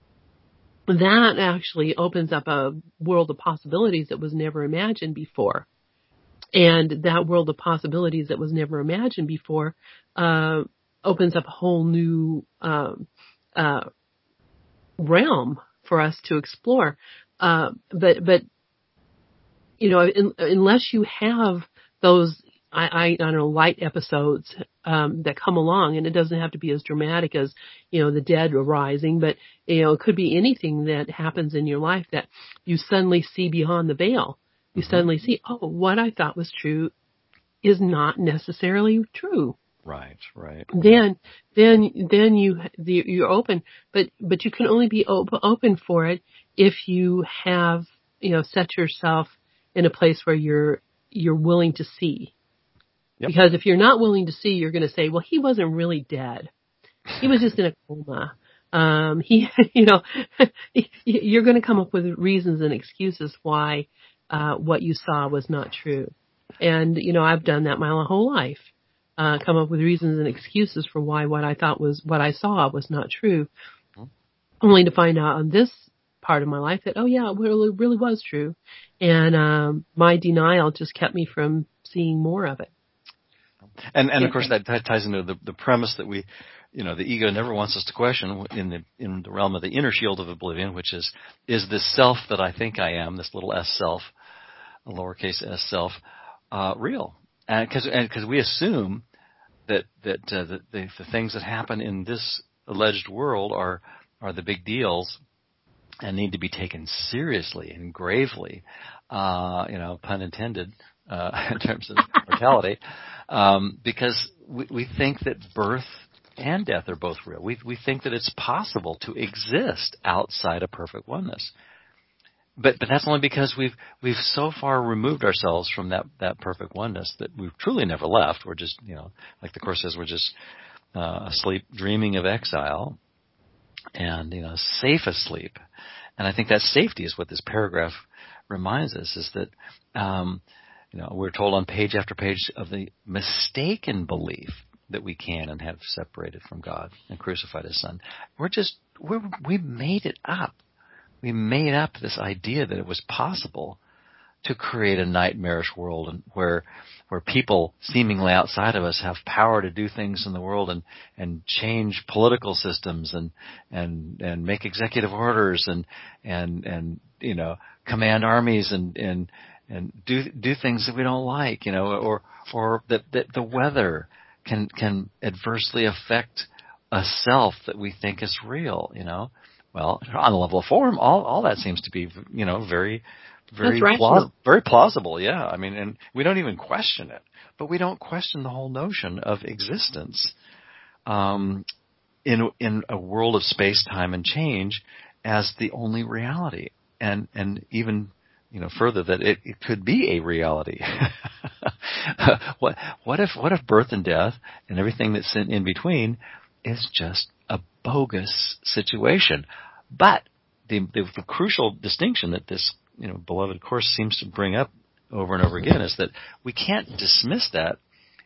That actually opens up a world of possibilities that was never imagined before. And that world of possibilities that was never imagined before uh, opens up a whole new um, uh, realm for us to explore. Uh, but, but you know, in, unless you have those, I, I, I don't know, light episodes um, that come along, and it doesn't have to be as dramatic as, you know, the dead arising, but, you know, it could be anything that happens in your life that you suddenly see beyond the veil. You mm-hmm. suddenly see, oh, what I thought was true is not necessarily true. Right, right. Then, then, then you you're open, but but you can only be open open for it if you have, you know, set yourself in a place where you're you're willing to see. Yep. Because if you're not willing to see, you're going to say, well, he wasn't really dead. He was just in a coma. Um, he, you know, you're going to come up with reasons and excuses why uh, what you saw was not true. And, you know, I've done that my whole life. Uh, come up with reasons and excuses for why what I thought was, what I saw was not true. Mm-hmm. Only to find out on this part of my life that, oh yeah, it really, really was true. And, um, my denial just kept me from seeing more of it. And, and of course that, that ties into the, the premise that we, you know, the ego never wants us to question in the, in the realm of the inner shield of oblivion, which is, is this self that I think I am, this little s self, a lowercase s self, uh, real? And cause, and cause we assume that, that, uh, the, the, the things that happen in this alleged world are, are the big deals and need to be taken seriously and gravely, uh, you know, pun intended, uh, in terms of mortality, um, because we, we think that birth and death are both real. We, we think that it's possible to exist outside of perfect oneness. But, but that's only because we've, we've so far removed ourselves from that, that perfect oneness that we've truly never left. We're just, you know, like the Course says, we're just, uh, asleep, dreaming of exile and, you know, safe asleep. And I think that safety is what this paragraph reminds us, is that, um, you know, we're told on page after page of the mistaken belief that we can and have separated from God and crucified His Son. We're just, we're, we made it up. We made up this idea that it was possible to create a nightmarish world and where, where people seemingly outside of us have power to do things in the world and, and change political systems and, and, and make executive orders and, and, and, you know, command armies and, and, and do, do things that we don't like, you know, or, or that, that the weather can, can adversely affect a self that we think is real, you know. Well, on the level of form, all, all that seems to be, you know, very, very, plaus- very plausible. Yeah. I mean, and we don't even question it, but we don't question the whole notion of existence, um, in, in a world of space, time, and change as the only reality. And, and even, you know, further that it, it could be a reality. what, what if, what if birth and death and everything that's in, in between is just a bogus situation? But the, the, the crucial distinction that this, you know, beloved Course seems to bring up over and over again is that we can't dismiss that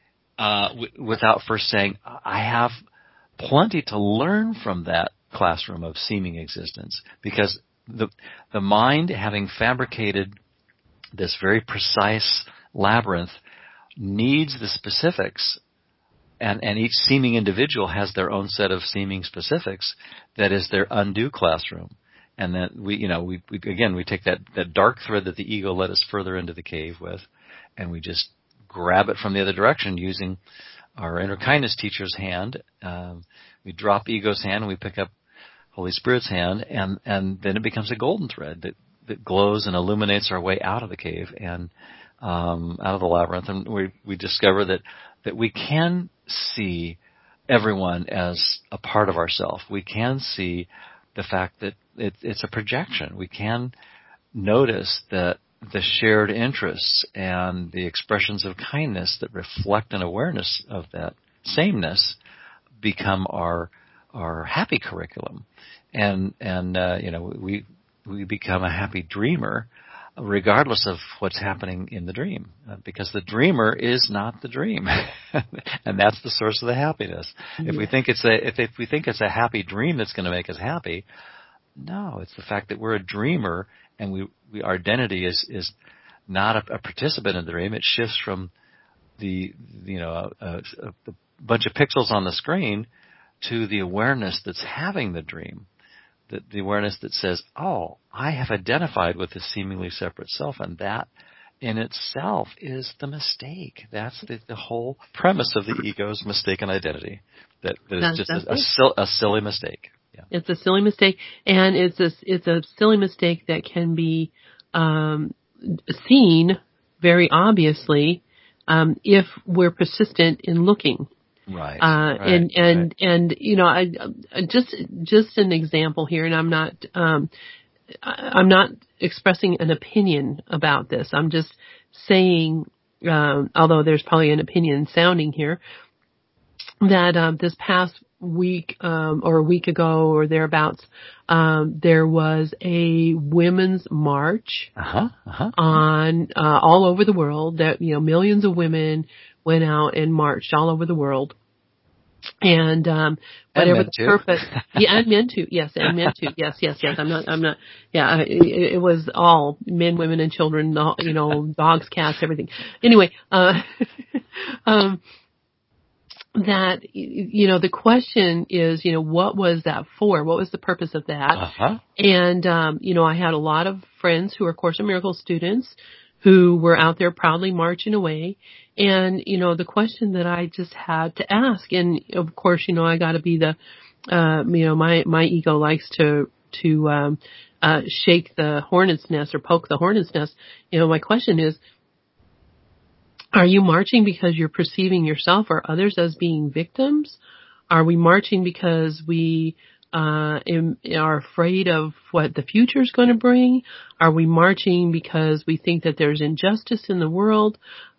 uh, w- without first saying, I have plenty to learn from that classroom of seeming existence, because the the mind, having fabricated this very precise labyrinth, needs the specifics. And, and each seeming individual has their own set of seeming specifics that is their undue classroom. And that we, you know, we, we again, we take that, that dark thread that the ego led us further into the cave with, and we just grab it from the other direction using our inner kindness teacher's hand. Um, we drop ego's hand and we pick up Holy Spirit's hand, and, and then it becomes a golden thread that, that glows and illuminates our way out of the cave and um, out of the labyrinth. And we, we discover that, that we can see everyone as a part of ourself. We can see the fact that it, it's a projection. We can notice that the shared interests and the expressions of kindness that reflect an awareness of that sameness become our our happy curriculum, and and uh, you know we we become a happy dreamer, regardless of what's happening in the dream, uh, because the dreamer is not the dream, and that's the source of the happiness. Yeah. If we think it's a if, if we think it's a happy dream that's going to make us happy, no, it's the fact that we're a dreamer, and we, we our identity is is not a, a participant in the dream. It shifts from the you know a, a, a bunch of pixels on the screen to the awareness that's having the dream. The, the awareness that says, oh, I have identified with this seemingly separate self, and that in itself is the mistake. That's the, the whole premise of the ego's mistaken identity, that, that it's just a, a, sil- a silly mistake. Yeah. It's a silly mistake, and it's a, it's a silly mistake that can be um, seen very obviously um, if we're persistent in looking. Right. Uh, right, and, and, right. and, you know, I, I just, just an example here, and I'm not, um, I, I'm not expressing an opinion about this. I'm just saying, um, although there's probably an opinion sounding here, that, um, this past week, um, or a week ago or thereabouts, um, there was a women's march Uh-huh. Uh-huh. on uh, all over the world. That you know, millions of women went out and marched all over the world. And um And whatever men the too. purpose, yeah, and men too, yes, and men too, yes, yes, yes. I'm not, I'm not, yeah. It, it was all men, women, and children. You know, dogs, cats, everything. Anyway, uh, um, that you know, the question is, you know, what was that for? What was the purpose of that? Uh-huh. And um, you know, I had a lot of friends who are Course in Miracles students who were out there proudly marching away. And, you know, the question that I just had to ask, and of course, you know, I got to be the, uh, you know, my, my ego likes to, to, um, uh, shake the hornet's nest or poke the hornet's nest. You know, my question is, are you marching because you're perceiving yourself or others as being victims? Are we marching because we uh, am, are afraid of what the future is going to bring? Are we marching because we think that there's injustice in the world?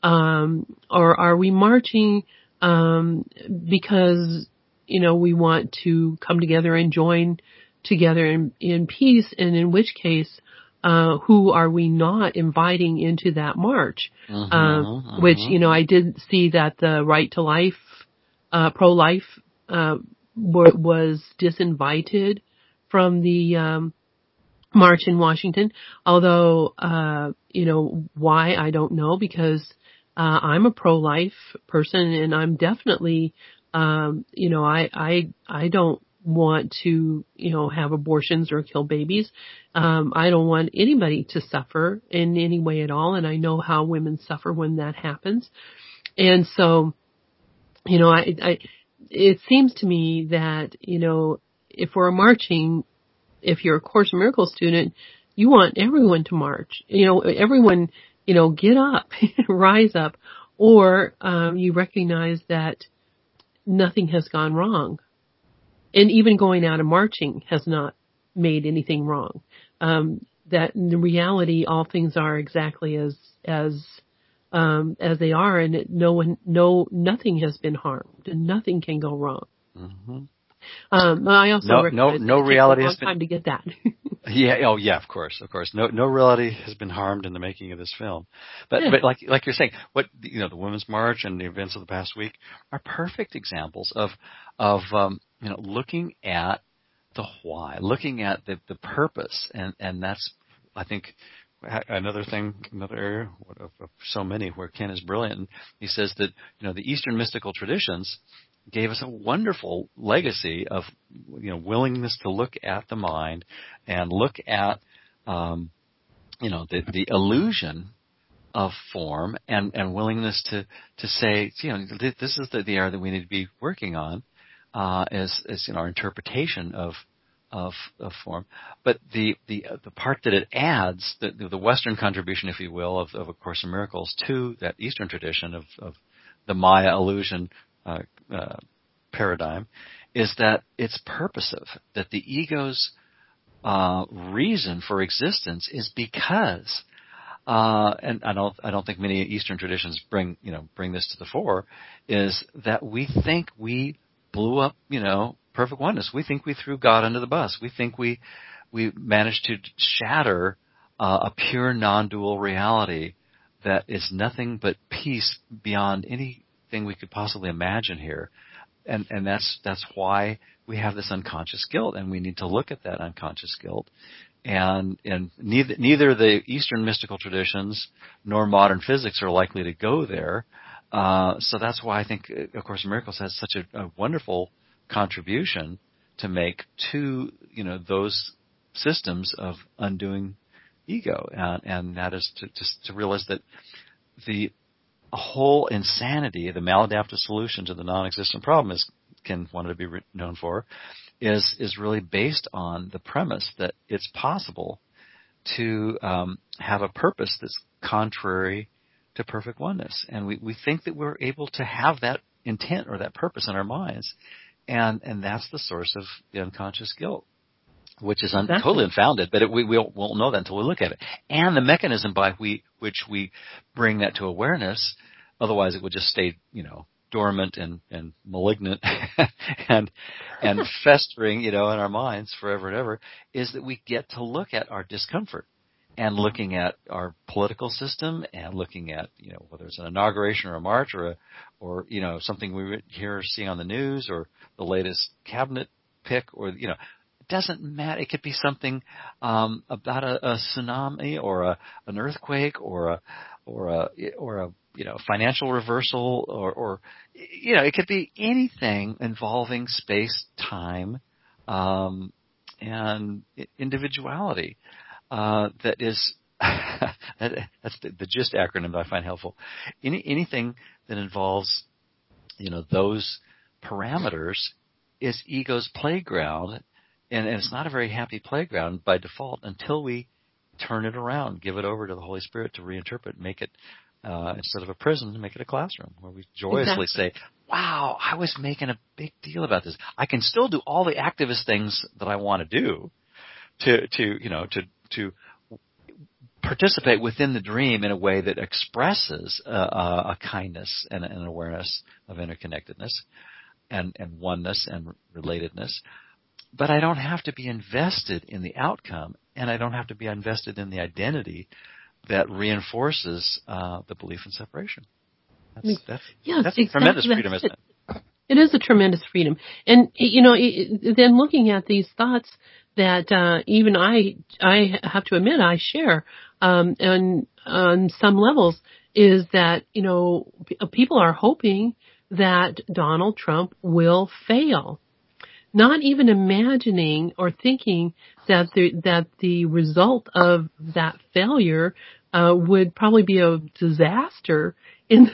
Um, or are we marching um, because, you know, we want to come together and join together in, in peace? And in which case, uh, who are we not inviting into that march? Mm-hmm, Uh, mm-hmm. Which, you know, I did see that the right to life, uh, pro-life, uh, w- was disinvited from the, um, march in Washington. Although, uh, you know, why, I don't know, because, uh, I'm a pro-life person and I'm definitely, um, you know, I, I, I don't want to, you know, have abortions or kill babies. Um, I don't want anybody to suffer in any way at all. And I know how women suffer when that happens. And so, you know, I, I, it seems to me that, you know, if we're marching, if you're a Course in Miracles student, you want everyone to march. You know, everyone, you know, get up, rise up, or um, you recognize that nothing has gone wrong. And even going out and marching has not made anything wrong. Um, that in reality, all things are exactly as as um, as they are, and it, no one, no, nothing has been harmed, and nothing can go wrong. Mm-hmm. Um, I also No, no, recognize no that it reality takes a long has been. time to get that. Yeah. Oh, yeah. Of course. Of course. No, no reality has been harmed in the making of this film. But, Yeah. but like, like you're saying, what you know, the Women's March and the events of the past week are perfect examples of, of um, you know, looking at the why, looking at the the purpose, and and that's, I think, another thing, another area of, of so many where Ken is brilliant. He says that you know the Eastern mystical traditions gave us a wonderful legacy of you know willingness to look at the mind and look at um, you know the the illusion of form and, and willingness to, to say you know this is the, the area that we need to be working on uh, as as you know our interpretation of of, of form, but the, the the part that it adds, the, the Western contribution, if you will, of, of A Course in Miracles to that Eastern tradition of, of the Maya illusion uh, uh, paradigm, is that it's purposive, that the ego's uh, reason for existence is because, uh, and I don't, I don't think many Eastern traditions bring, you know, bring this to the fore, is that we think we blew up, you know, perfect oneness. We think we threw God under the bus. We think we, we managed to shatter uh, a pure non-dual reality that is nothing but peace beyond anything we could possibly imagine here. And, and that's, that's why we have this unconscious guilt, and we need to look at that unconscious guilt. And, and neither, neither the Eastern mystical traditions nor modern physics are likely to go there. Uh, so that's why I think A Course in Miracles has such a, a wonderful contribution to make to, you know, those systems of undoing ego. And, and that is to, to, to realize that the whole insanity, the maladaptive solution to the non-existent problem, as Ken wanted to be known for, is is really based on the premise that it's possible to um, have a purpose that's contrary to perfect oneness. And we, we think that we're able to have that intent or that purpose in our minds. And and that's the source of the unconscious guilt, which is un- Exactly. totally unfounded, but it, we we'll, won't know that until we look at it. And the mechanism by we, which we bring that to awareness, otherwise it would just stay, you know, dormant and, and malignant and and festering, you know, in our minds forever and ever, is that we get to look at our discomfort and looking at our political system and looking at, you know, whether it's an inauguration or a march or a, or, you know, something we hear or see on the news or the latest cabinet pick or, you know, it doesn't matter. It could be something um, about a, a tsunami or a, an earthquake or a, or a, or a, you know, financial reversal or, or, you know, it could be anything involving space, time, um, and individuality. Uh, that is, that, that's the, the GIST acronym that I find helpful. Any, anything that involves, you know, those parameters is ego's playground, and, and it's not a very happy playground by default until we turn it around, give it over to the Holy Spirit to reinterpret, make it, uh, instead of a prison, make it a classroom where we joyously Exactly. say, wow, I was making a big deal about this. I can still do all the activist things that I want to do to, to, you know, to, to participate within the dream in a way that expresses uh, a kindness and an awareness of interconnectedness and, and oneness and relatedness. But I don't have to be invested in the outcome, and I don't have to be invested in the identity that reinforces uh, the belief in separation. That's, that's, yes, that's exactly. a tremendous That's freedom, isn't it? it? It is a tremendous freedom. And, you know, it, then looking at these thoughts that uh, even I I have to admit I share um, and on some levels is that, you know, people are hoping that Donald Trump will fail. Not even imagining or thinking that the, that the result of that failure uh, would probably be a disaster in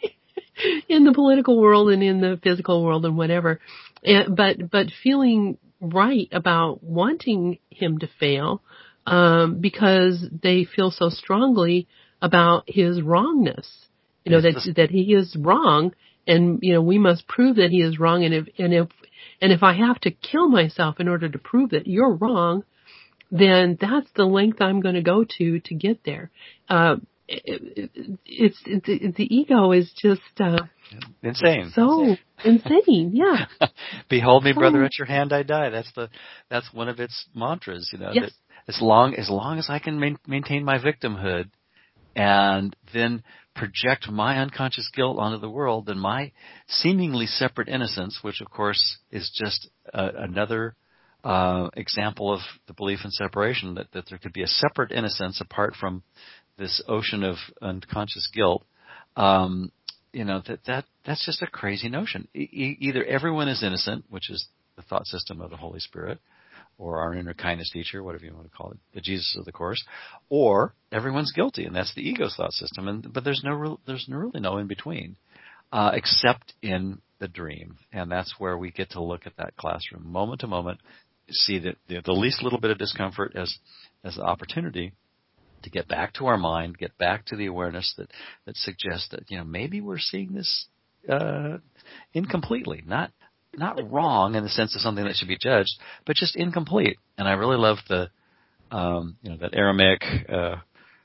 in the political world and in the physical world and whatever. And, but but feeling right about wanting him to fail um, because they feel so strongly about his wrongness. You know, that that he is wrong, and you know we must prove that he is wrong. And if and if and if I have to kill myself in order to prove that you're wrong, then that's the length I'm going to go to to get there. Uh, it, it, it's it, it, the ego is just uh, insane. So insane, yeah. Behold me, so, brother, at your hand I die. That's the that's one of its mantras. You know, yes. that as long as long as I can main, maintain my victimhood, and then project my unconscious guilt onto the world, then my seemingly separate innocence, which of course is just uh, another uh, example of the belief in separation, that, that there could be a separate innocence apart from this ocean of unconscious guilt. Um, you know, that, that that's just a crazy notion. E- either everyone is innocent, which is the thought system of the Holy Spirit, or our inner kindness teacher, whatever you want to call it, the Jesus of the Course, or everyone's guilty, and that's the ego's thought system. And but there's no real, there's really no in between, uh, except in the dream, and that's where we get to look at that classroom moment to moment, see that the, the least little bit of discomfort as as an opportunity to get back to our mind, get back to the awareness that that suggests that you know maybe we're seeing this uh, incompletely, not. Not wrong in the sense of something that should be judged, but just incomplete. And I really love the, um, you know, that Aramaic uh,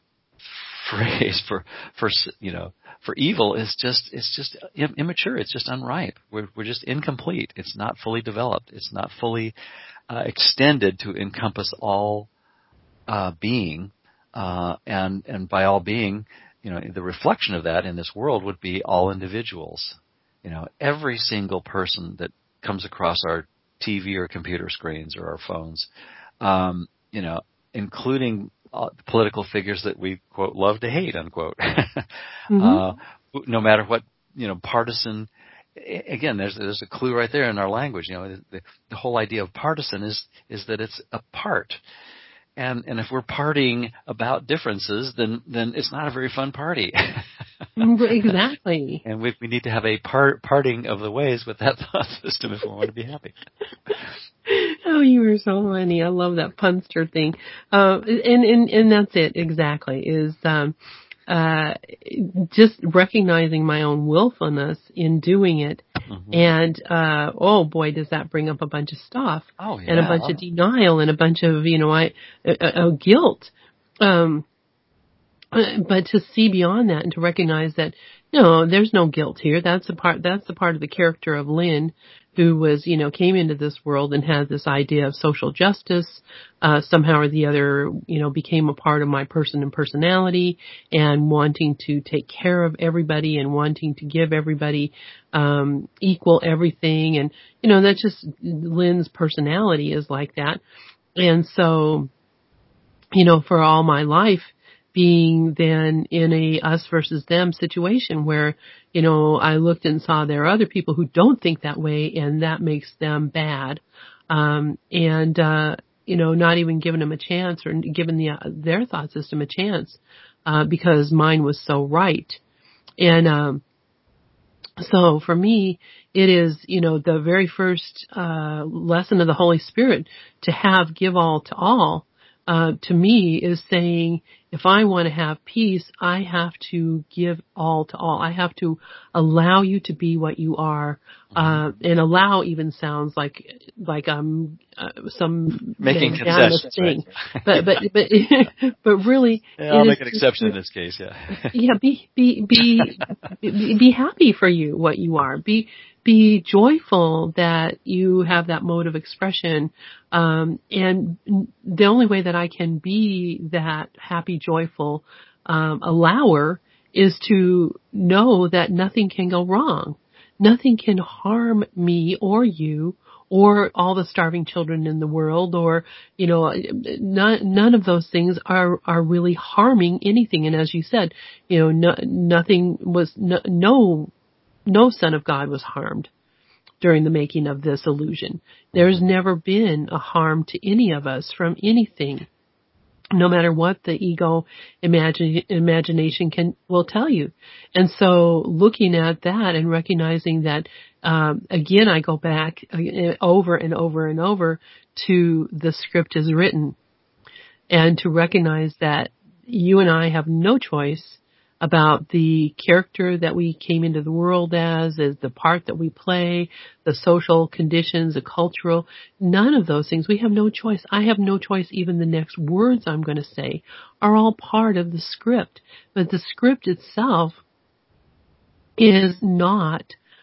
phrase for, for you know, for evil is just it's just immature. It's just unripe. We're we're just incomplete. It's not fully developed. It's not fully uh, extended to encompass all uh, being, uh, and and by all being, you know, the reflection of that in this world would be all individuals. You know, every single person that comes across our T V or computer screens or our phones, um, you know, including uh, political figures that we, quote, love to hate, unquote. mm-hmm. uh, no matter what, you know, partisan, again, there's there's a clue right there in our language. You know, the, the whole idea of partisan is is that it's a part. And and if we're partying about differences, then then it's not a very fun party. Exactly. And we we need to have a part parting of the ways with that thought system if we want to be happy. Oh, you were so funny. I love that punster thing. Uh, and, and and that's it exactly. Is um, uh, just recognizing my own willfulness in doing it. Mm-hmm. And, uh, oh boy, does that bring up a bunch of stuff. Oh, yeah. And a bunch of denial and a bunch of, you know, I, uh, uh, guilt. Um, Uh, but to see beyond that and to recognize that no, there's no guilt here. That's a part. That's the part of the character of Lynn, who was, you know, came into this world and had this idea of social justice. Uh, somehow or the other, you know, became a part of my person and personality, and wanting to take care of everybody and wanting to give everybody um, equal everything. And you know, that's just Lynn's personality is like that. And so, you know, for all my life, being then in a us versus them situation where, you know, I looked and saw there are other people who don't think that way and that makes them bad. Um, and, uh, you know, not even giving them a chance or giving the, uh, their thought system a chance, uh, because mine was so right. And, um, so for me, it is, you know, the very first, uh, lesson of the Holy Spirit to have give all to all. Uh, to me is saying, if I want to have peace, I have to give all to all. I have to allow you to be what you are. Uh, and allow even sounds like, like I'm, uh, some making concessions, thing. Right? But, but, but, but really. Yeah, I'll make an exception in this case, yeah. yeah, be, be, be, be, be happy for you, what you are. Be, be joyful that you have that mode of expression. Um, and the only way that I can be that happy, joyful, um, allower is to know that nothing can go wrong. Nothing can harm me or you or all the starving children in the world, or, you know, none, none of those things are, are really harming anything. And as you said, you know, no, nothing was, no, no, no son of God was harmed during the making of this illusion. There's never been a harm to any of us from anything, no matter what the ego imagine, imagination can will tell you. And so looking at that and recognizing that, um, again, I go back over and over and over to the script is written, and to recognize that you and I have no choice about the character that we came into the world as, as the part that we play, the social conditions, the cultural, none of those things. We have no choice. I have no choice. Even the next words I'm going to say are all part of the script. But the script itself is not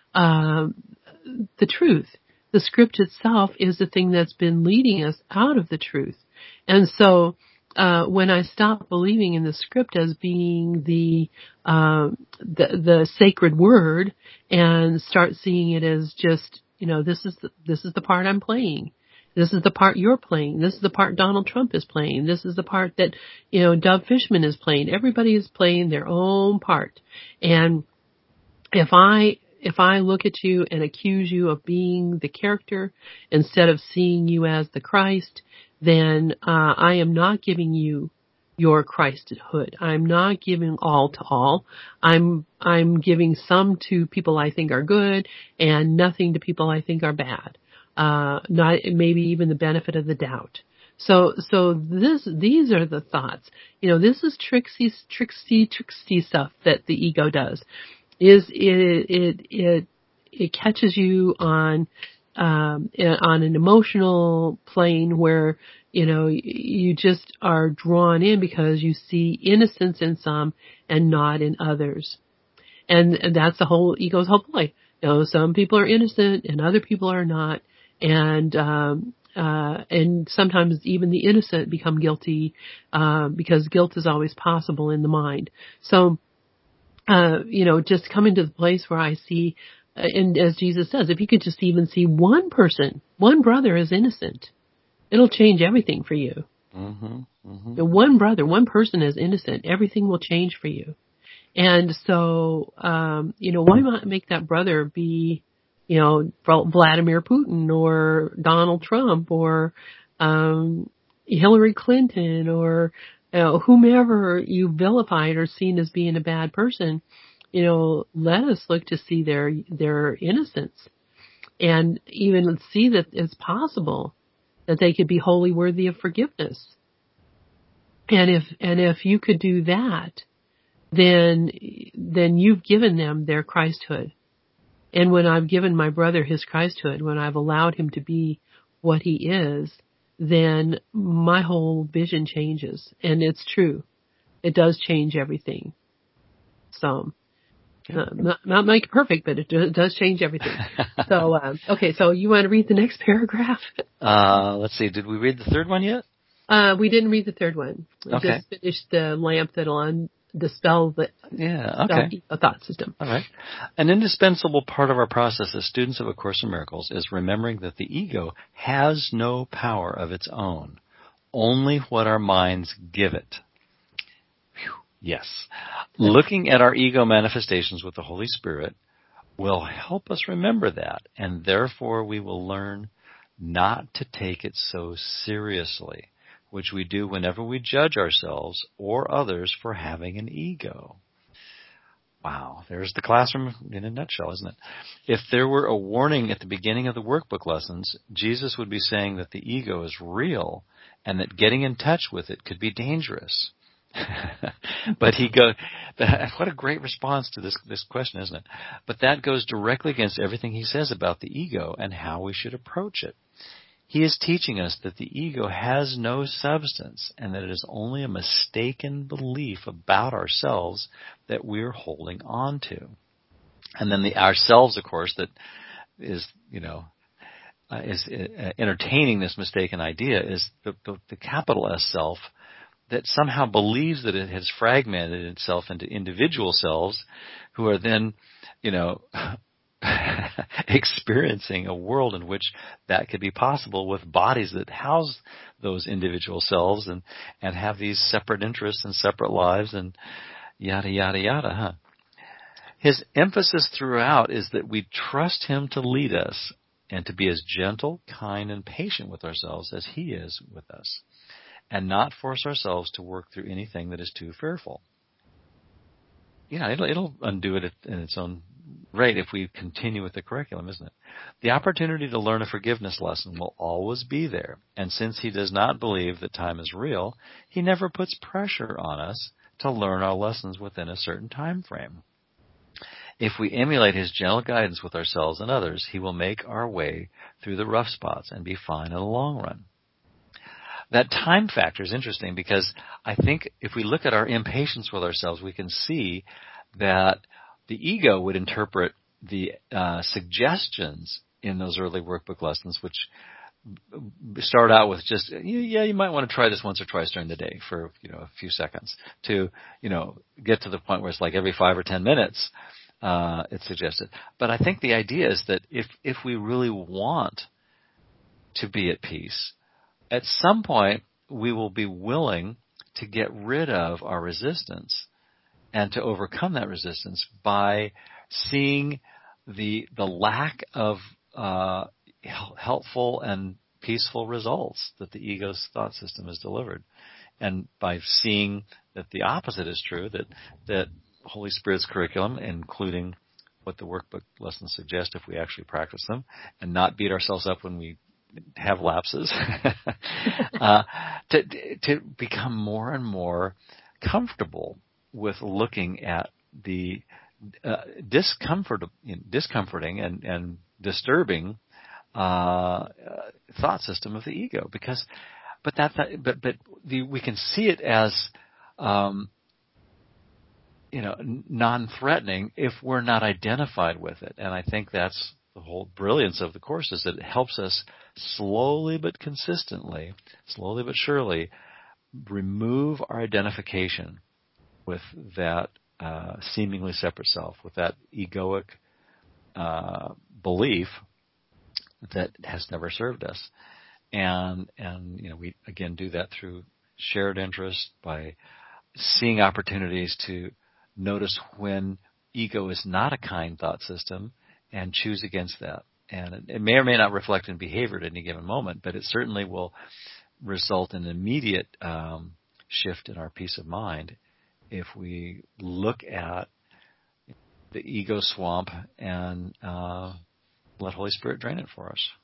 uh, the truth. The script itself is the thing that's been leading us out of the truth. And so Uh, when I stop believing in the script as being the, um, the the sacred word, and start seeing it as just, you know, this is the, this is the part I'm playing. This is the part you're playing. This is the part Donald Trump is playing. This is the part that, you know, Dove Fishman is playing. Everybody is playing their own part. And if I if I look at you and accuse you of being the character instead of seeing you as the Christ, then uh, I am not giving you your Christhood. I'm not giving all to all. I'm I'm giving some to people I think are good and nothing to people I think are bad. Uh, not maybe even the benefit of the doubt. So so this these are the thoughts. You know, this is tricksy tricksy tricksy stuff that the ego does. Is it it it it catches you on um, on an emotional plane where, you know, you just are drawn in because you see innocence in some and not in others. And, and that's the whole ego's whole play. You know, some people are innocent and other people are not. And, um, uh, and sometimes even the innocent become guilty, uh, because guilt is always possible in the mind. So, uh, you know, just coming to the place where I see, and as Jesus says, if you could just even see one person, one brother is innocent, it'll change everything for you. Mm-hmm, mm-hmm. The one brother, one person is innocent, everything will change for you. And so, um, you know, why not make that brother be, you know, Vladimir Putin or Donald Trump or um, Hillary Clinton or you know, whomever you vilified or seen as being a bad person? You know, let us look to see their their innocence, and even see that it's possible that they could be wholly worthy of forgiveness. And if and if you could do that, then then you've given them their Christhood. And when I've given my brother his Christhood, when I've allowed him to be what he is, then my whole vision changes. And it's true. it does change everything. So, uh, not, not make it perfect, but it, do, it does change everything. So, um, okay, so you want to read the next paragraph? Uh, let's see. Did we read the third one yet? Uh, we didn't read the third one. We Okay. just finished the lamp that'll un- dispel the Yeah, dispel okay. the thought system. All right. An indispensable part of our process as students of A Course in Miracles is remembering that the ego has no power of its own, only what our minds give it. Whew. Yes. Looking at our ego manifestations with the Holy Spirit will help us remember that, and therefore we will learn not to take it so seriously, which we do whenever we judge ourselves or others for having an ego. Wow, there's the classroom in a nutshell, isn't it? If there were a warning at the beginning of the workbook lessons, Jesus would be saying that the ego is real and that getting in touch with it could be dangerous. But he goes, what a great response to this, this question, isn't it? But that goes directly against everything he says about the ego and how we should approach it. He is teaching us that the ego has no substance and that it is only a mistaken belief about ourselves that we're holding on to. And then the ourselves, of course, that is, you know, uh, is uh, entertaining this mistaken idea is the, the, the capital S self that somehow believes that it has fragmented itself into individual selves who are then, you know, experiencing a world in which that could be possible with bodies that house those individual selves and, and have these separate interests and separate lives and yada, yada, yada, huh? His emphasis throughout is that we trust him to lead us and to be as gentle, kind, and patient with ourselves as he is with us, and not force ourselves to work through anything that is too fearful. Yeah, it'll, it'll undo it in its own rate if we continue with the curriculum, isn't it? The opportunity to learn a forgiveness lesson will always be there, and since he does not believe that time is real, he never puts pressure on us to learn our lessons within a certain time frame. If we emulate his gentle guidance with ourselves and others, he will make our way through the rough spots and be fine in the long run. That time factor is interesting because I think if we look at our impatience with ourselves, we can see that the ego would interpret the uh, suggestions in those early workbook lessons, which start out with just, yeah, you might want to try this once or twice during the day for, you know, a few seconds, to, you know, get to the point where it's like every five or ten minutes uh, it's suggested. But I think the idea is that if if we really want to be at peace, at some point we will be willing to get rid of our resistance and to overcome that resistance by seeing the the lack of uh, helpful and peaceful results that the ego's thought system has delivered, and by seeing that the opposite is true, that that Holy Spirit's curriculum, including what the workbook lessons suggest if we actually practice them, and not beat ourselves up when we have lapses, uh, to to become more and more comfortable with looking at the uh, discomfort, discomforting and, and disturbing uh, thought system of the ego. Because, but that, that but but the, we can see it as, um, you know, non-threatening if we're not identified with it. And I think that's the whole brilliance of the Course, is that it helps us slowly but consistently, slowly but surely, remove our identification with that uh, seemingly separate self, with that egoic uh, belief that has never served us. And, and, you know, we again do that through shared interest, by seeing opportunities to notice when ego is not a kind thought system and choose against that. And it, it may or may not reflect in behavior at any given moment, but it certainly will result in an immediate um, shift in our peace of mind if we look at the ego swamp and uh, let Holy Spirit drain it for us.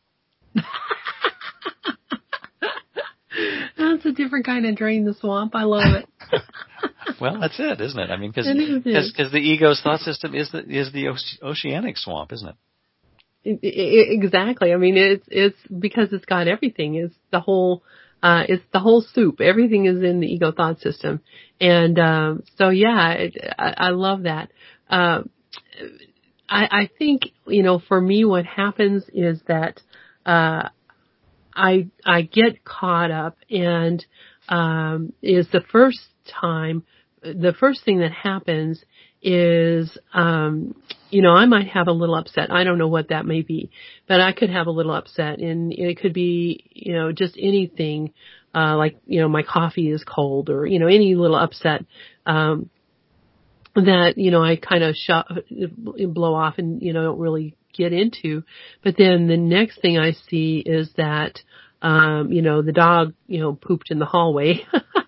That's a different kind of drain the swamp. I love it. Well, that's it, isn't it? I mean, because the ego's thought system is the is the oceanic swamp, isn't it? It, it? Exactly. I mean, it's it's because it's got everything. It's the whole Uh, it's the whole soup. Everything is in the ego thought system. And, um, so yeah, it, I, I love that. Uh, I, I think, you know, for me, what happens is that, uh, I, I get caught up and, um, is the first time, the first thing that happens is, um, you know, I might have a little upset. I don't know what that may be, but I could have a little upset, and it could be, you know, just anything, uh, like, you know, my coffee is cold, or, you know, any little upset, um, that, you know, I kind of shut, blow off and, you know, don't really get into. But then the next thing I see is that, um, you know, the dog, you know, pooped in the hallway.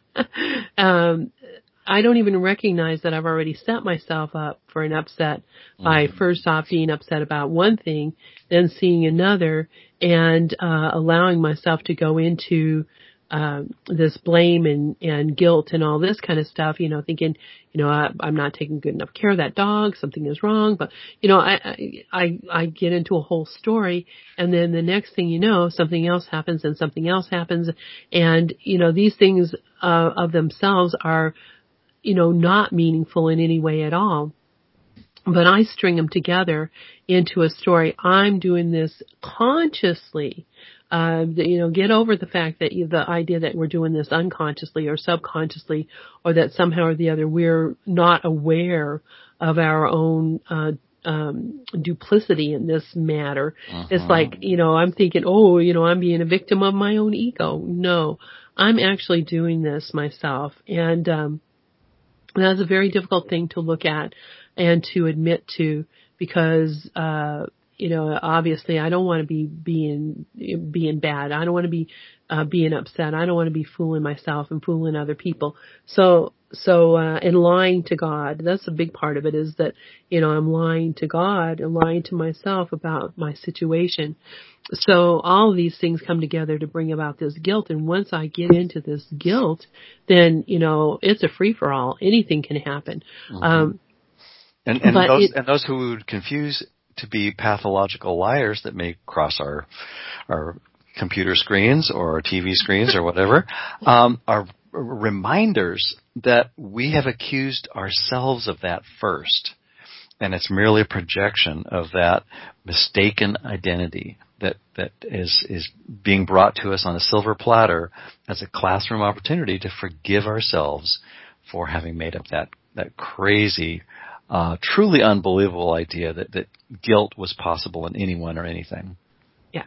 um, I don't even recognize that I've already set myself up for an upset by Mm-hmm. first off being upset about one thing, then seeing another, and uh, allowing myself to go into uh, this blame and, and guilt and all this kind of stuff, you know, thinking, you know, I, I'm not taking good enough care of that dog, something is wrong. But, you know, I, I, I get into a whole story, and then the next thing you know, something else happens and something else happens. And, you know, these things uh, of themselves are, you know, not meaningful in any way at all. But I string them together into a story. I'm doing this consciously. Uh, you know, get over the fact that you, the idea that we're doing this unconsciously or subconsciously, or that somehow or the other we're not aware of our own uh, um, duplicity in this matter. Uh-huh. It's like, you know, I'm thinking, oh, you know, I'm being a victim of my own ego. No, I'm actually doing this myself, and um, that's a very difficult thing to look at and to admit to, because, uh, you know, obviously I don't want to be being, being bad. I don't want to be, uh, being upset. I don't want to be fooling myself and fooling other people. So, so, uh, and lying to God, that's a big part of it, is that, you know, I'm lying to God and lying to myself about my situation. So all of these things come together to bring about this guilt. And once I get into this guilt, then, you know, it's a free for all. Anything can happen. Mm-hmm. Um, and, and but those, it, and those who would confuse to be pathological liars that may cross our, our computer screens or our T V screens or whatever, um, are reminders that we have accused ourselves of that first. And it's merely a projection of that mistaken identity that, that is, is being brought to us on a silver platter as a classroom opportunity to forgive ourselves for having made up that, that crazy, uh, truly unbelievable idea that, that guilt was possible in anyone or anything. Yeah.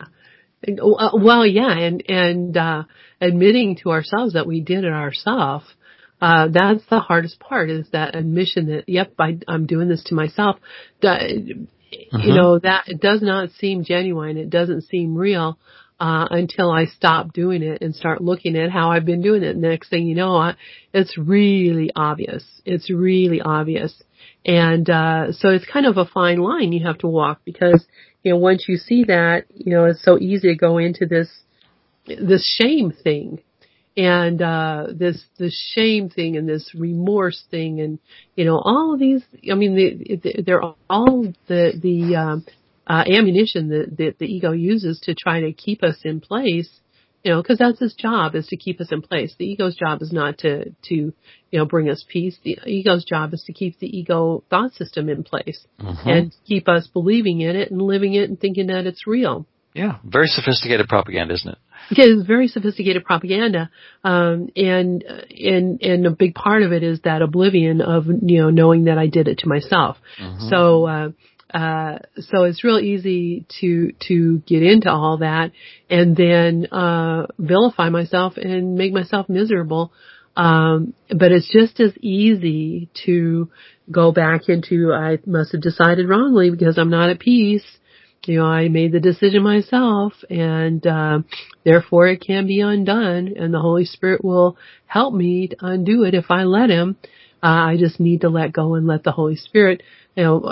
Well, yeah, and, and, uh, admitting to ourselves that we did it ourselves, uh, that's the hardest part, is that admission that, yep, I, I'm doing this to myself. That, mm-hmm. You know, that it does not seem genuine. It doesn't seem real, uh, until I stop doing it and start looking at how I've been doing it. Next thing you know, I, it's really obvious. It's really obvious. And, uh, so it's kind of a fine line you have to walk, because, you know, once you see that, you know, it's so easy to go into this, this shame thing, and, uh, this, this shame thing and this remorse thing, and, you know, all of these, I mean, they, they're all the, the, um, uh, ammunition that, that the ego uses to try to keep us in place, you know, because that's his job, is to keep us in place. The ego's job is not to, to, you know, bring us peace. The ego's job is to keep the ego thought system in place, mm-hmm. and keep us believing in it and living it and thinking that it's real. Yeah, very sophisticated propaganda, isn't it? Because it's very sophisticated propaganda, um, and and and a big part of it is that oblivion of, you know, knowing that I did it to myself. Mm-hmm. So. Uh, Uh, so it's real easy to, to get into all that and then, uh, vilify myself and make myself miserable. Um, but it's just as easy to go back into, I must have decided wrongly because I'm not at peace. You know, I made the decision myself, and, uh, therefore it can be undone, and the Holy Spirit will help me to undo it if I let Him. Uh, I just need to let go and let the Holy Spirit, you know,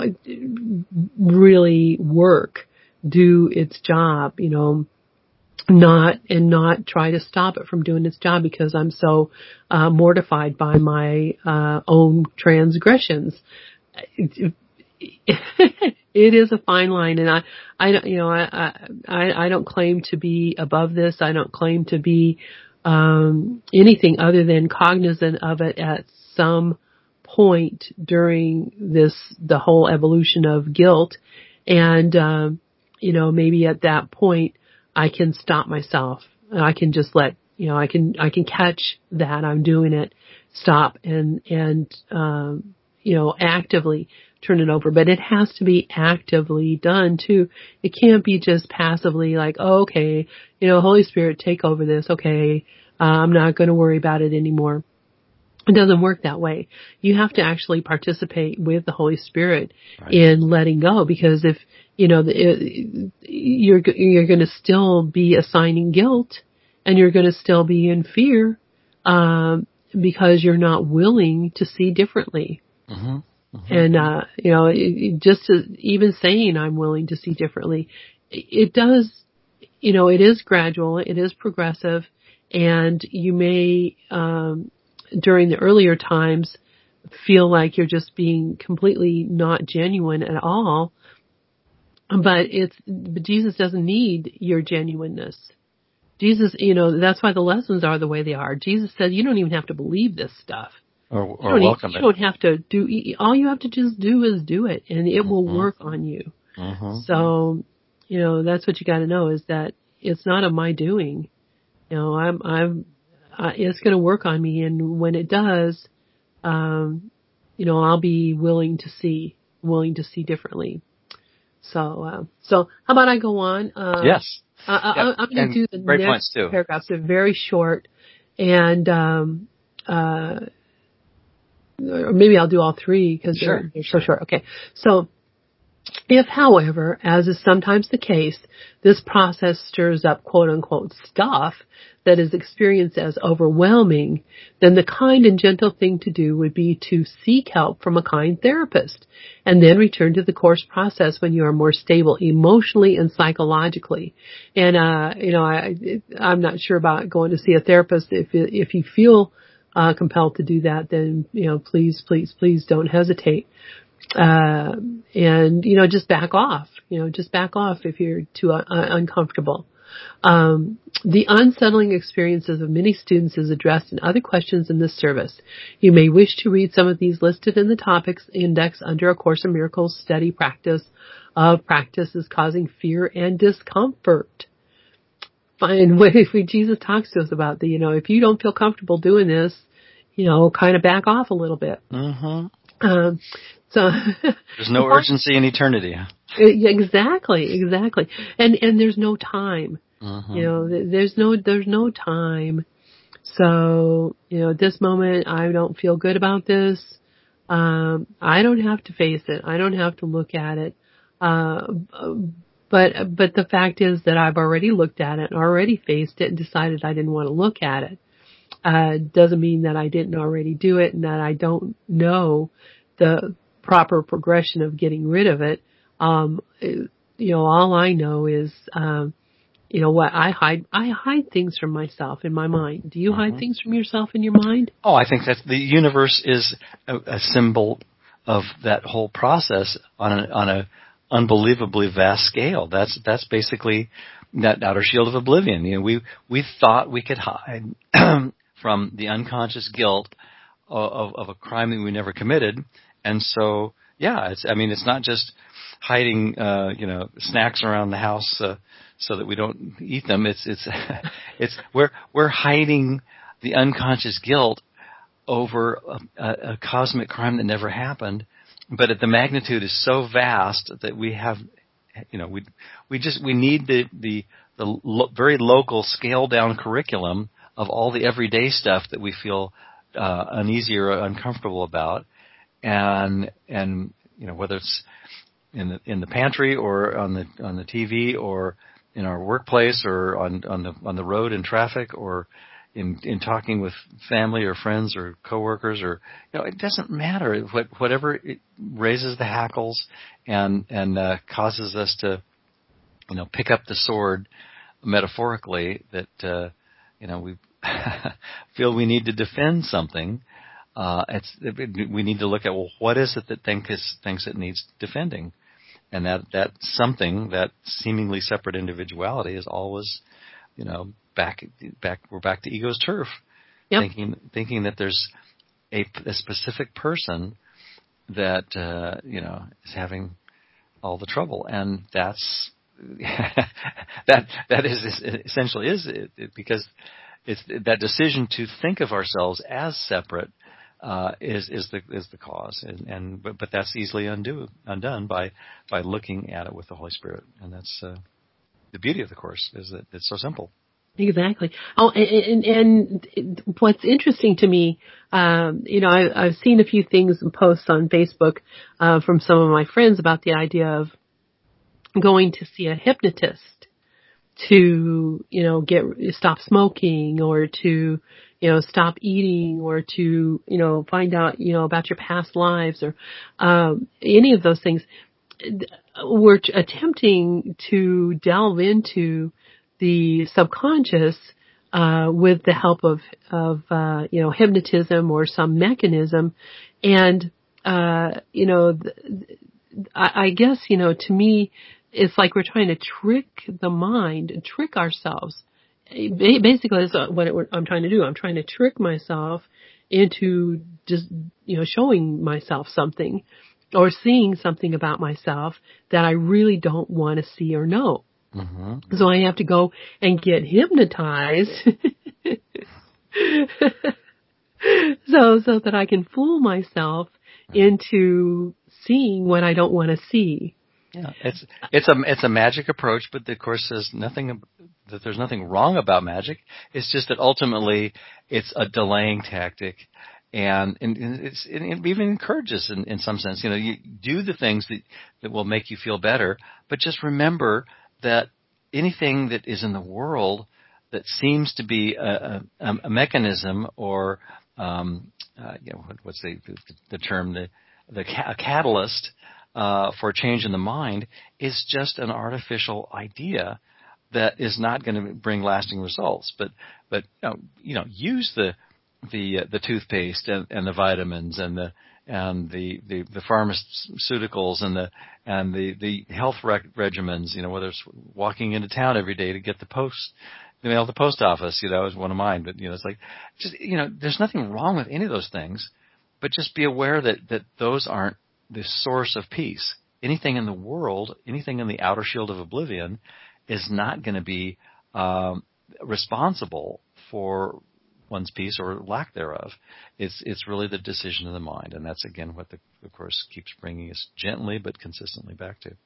really work, do its job, you know, not, and not try to stop it from doing its job because I'm so, uh, mortified by my, uh, own transgressions. It, it is a fine line, and I, I don't, you know, I, I, I don't claim to be above this. I don't claim to be, um, anything other than cognizant of it at some point during this, the whole evolution of guilt. And, um, you know, maybe at that point I can stop myself. I can just let, you know, I can, I can catch that I'm doing it, stop and, and, um, you know, actively turn it over. But it has to be actively done too. It can't be just passively like, oh, okay, you know, Holy Spirit, take over this. Okay. Uh, I'm not going to worry about it anymore. It doesn't work that way. You have to actually participate with the Holy Spirit right. in letting go, because if, you know, it, you're, you're going to still be assigning guilt and you're going to still be in fear, um, because you're not willing to see differently. Mm-hmm. Mm-hmm. And, uh, you know, it, just to, even saying I'm willing to see differently, it does, you know, it is gradual, it is progressive, and you may, um, during the earlier times feel like you're just being completely not genuine at all. But it's, but Jesus doesn't need your genuineness. Jesus, you know, that's why the lessons are the way they are. Jesus said you don't even have to believe this stuff. Or, or you don't, welcome you it. don't have to do, all you have to just do is do it, and it will Mm-hmm. work on you. Mm-hmm. So, you know, that's what you got to know, is that it's not of my doing. You know, I'm, I'm, uh, it's going to work on me, and when it does, um, you know, I'll be willing to see, willing to see differently. So, uh, so how about I go on? Uh, yes. I, yeah. I, I'm going to do the great next points too. paragraphs. They're very short, and um, uh, or maybe I'll do all three because sure. they're, they're so short. Okay, so. If, however, as is sometimes the case, this process stirs up quote-unquote stuff that is experienced as overwhelming, then the kind and gentle thing to do would be to seek help from a kind therapist and then return to the course process when you are more stable emotionally and psychologically. And, uh, you know, I, I'm not sure about going to see a therapist. If, if you feel uh, compelled to do that, then, you know, please, please, please don't hesitate. Uh, and, you know, just back off, you know, just back off if you're too uh, uncomfortable. Um, the unsettling experiences of many students is addressed in other questions in this service. You may wish to read some of these listed in the topics index under A Course in Miracles study practice of practices causing fear and discomfort. And when Jesus talks to us about the, you know, if you don't feel comfortable doing this, you know, kind of back off a little bit. Mm-hmm. Um, so there's no urgency in eternity. Exactly, exactly. And, and there's no time. Mm-hmm. You know, there's no, there's no time. So, you know, at this moment, I don't feel good about this. Um, I don't have to face it. I don't have to look at it. Uh, but, but the fact is that I've already looked at it, already faced it, and decided I didn't want to look at it. Uh, doesn't mean that I didn't already do it and that I don't know the proper progression of getting rid of it. Um, you know, all I know is, um, you know what, I hide, I hide things from myself in my mind. Do you mm-hmm. hide things from yourself in your mind? Oh, I think that the universe is a, a symbol of that whole process on a, on a unbelievably vast scale. That's, that's basically that outer shield of oblivion. You know, we, we thought we could hide from the unconscious guilt of, of a crime that we never committed. And so, yeah, it's, I mean, it's not just hiding, uh, you know, snacks around the house, uh, so that we don't eat them. It's, it's, it's, we're, we're hiding the unconscious guilt over a, a cosmic crime that never happened. But the magnitude is so vast that we have, you know, we, we just, we need the, the, the lo- very local scaled down curriculum of all the everyday stuff that we feel, uh, uneasy or uncomfortable about. And, and, you know, whether it's in the, in the pantry or on the, on the T V or in our workplace or on, on the, on the road in traffic or in, in talking with family or friends or coworkers or, you know, it doesn't matter. What, whatever it raises the hackles and, and, uh, causes us to, you know, pick up the sword metaphorically that, uh, you know, we feel we need to defend something. Uh, it's, it, we need to look at, well, what is it that thinks, thinks it needs defending? And that, that something, that seemingly separate individuality is always, you know, back back we're back to ego's turf, Yep. thinking thinking that there's a, a specific person that uh, you know is having all the trouble, and that's that that is essentially is it, it, because it's that decision to think of ourselves as separate uh, is is the is the cause, and, and but, but that's easily undo undone by by looking at it with the Holy Spirit, and that's uh, the beauty of the Course is that it's so simple. Exactly. Oh, and, and, and what's interesting to me, um, you know, I, I've seen a few things and posts on Facebook uh, from some of my friends about the idea of going to see a hypnotist to, you know, get stop smoking or to, you know, stop eating or to, you know, find out, you know, about your past lives or um, any of those things. We're attempting to delve into the subconscious uh, with the help of, of uh, you know, hypnotism or some mechanism. And, uh, you know, th- I, I guess, you know, to me, it's like we're trying to trick the mind, trick ourselves. Basically, that's what it, I'm trying to do. I'm trying to trick myself into just, you know, showing myself something or seeing something about myself that I really don't want to see or know. Mm-hmm. So I have to go and get hypnotized so so that I can fool myself into seeing what I don't want to see. Yeah, it's it's a it's a magic approach, but the Course says nothing that there's nothing wrong about magic. It's just that ultimately it's a delaying tactic, and, and it's, it even encourages in, in some sense. You know, you do the things that that will make you feel better, but just remember that anything that is in the world that seems to be a, a, a mechanism or um, uh, you know, what, what's the, the, the term the the ca- a catalyst. Uh, for a change in the mind is just an artificial idea that is not going to bring lasting results. But but you know, you know use the the uh, the toothpaste and, and the vitamins and the and the, the, the pharmaceuticals and the and the the health rec- regimens. You know, whether it's walking into town every day to get the post. The mail at the post office, you know, is one of mine. But you know, it's like just you know, there's nothing wrong with any of those things, but just be aware that that those aren't the source of peace. Anything in the world, anything in the outer shield of oblivion, is not going to be um, responsible for one's peace or lack thereof. It's it's really the decision of the mind, and that's again what the, the Course keeps bringing us gently but consistently back to.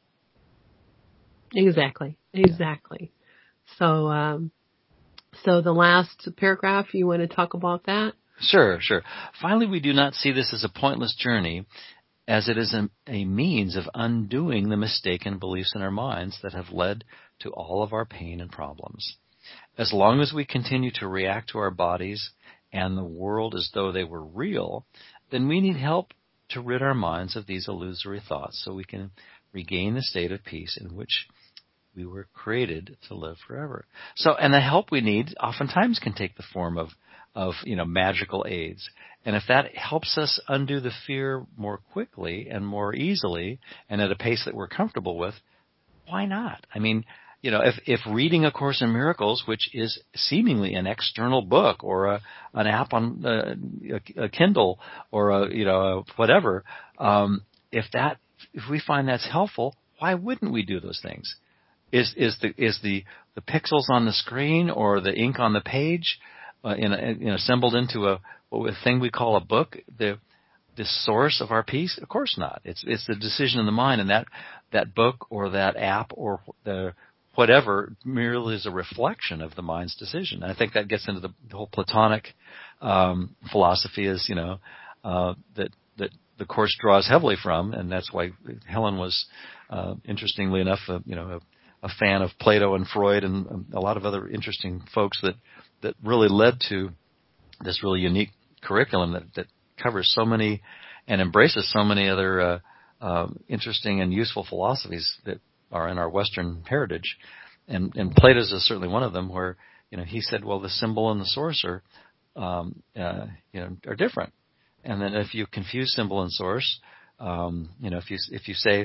Exactly, exactly. Yeah. So, um, so the last paragraph, you want to talk about that? Sure, sure. Finally, we do not see this as a pointless journey, as it is a, a means of undoing the mistaken beliefs in our minds that have led to all of our pain and problems. As long as we continue to react to our bodies and the world as though they were real, then we need help to rid our minds of these illusory thoughts so we can regain the state of peace in which we were created to live forever. So, and the help we need oftentimes can take the form of of, you know, magical aids. And if that helps us undo the fear more quickly and more easily and at a pace that we're comfortable with, why not? I mean, you know, if, if reading A Course in Miracles, which is seemingly an external book or a, an app on uh, a, a Kindle or a, you know, a whatever, um, if that, if we find that's helpful, why wouldn't we do those things? Is, is the, is the, the pixels on the screen or the ink on the page Uh, in a, you know, assembled into a, a thing we call a book, the the source of our peace? Of course not. It's it's the decision of the mind, and that that book or that app or the whatever merely is a reflection of the mind's decision. And I think that gets into the, the whole Platonic um, philosophy, is you know uh, that that the Course draws heavily from, and that's why Helen was, uh, interestingly enough, uh, you know, a, a fan of Plato and Freud and um, a lot of other interesting folks that. that really led to this really unique curriculum that, that covers so many and embraces so many other uh, uh, interesting and useful philosophies that are in our Western heritage. And, and Plato's is certainly one of them, where you know he said, well, the symbol and the source are um, uh, you know are different. And then if you confuse symbol and source, um, you know if you if you say,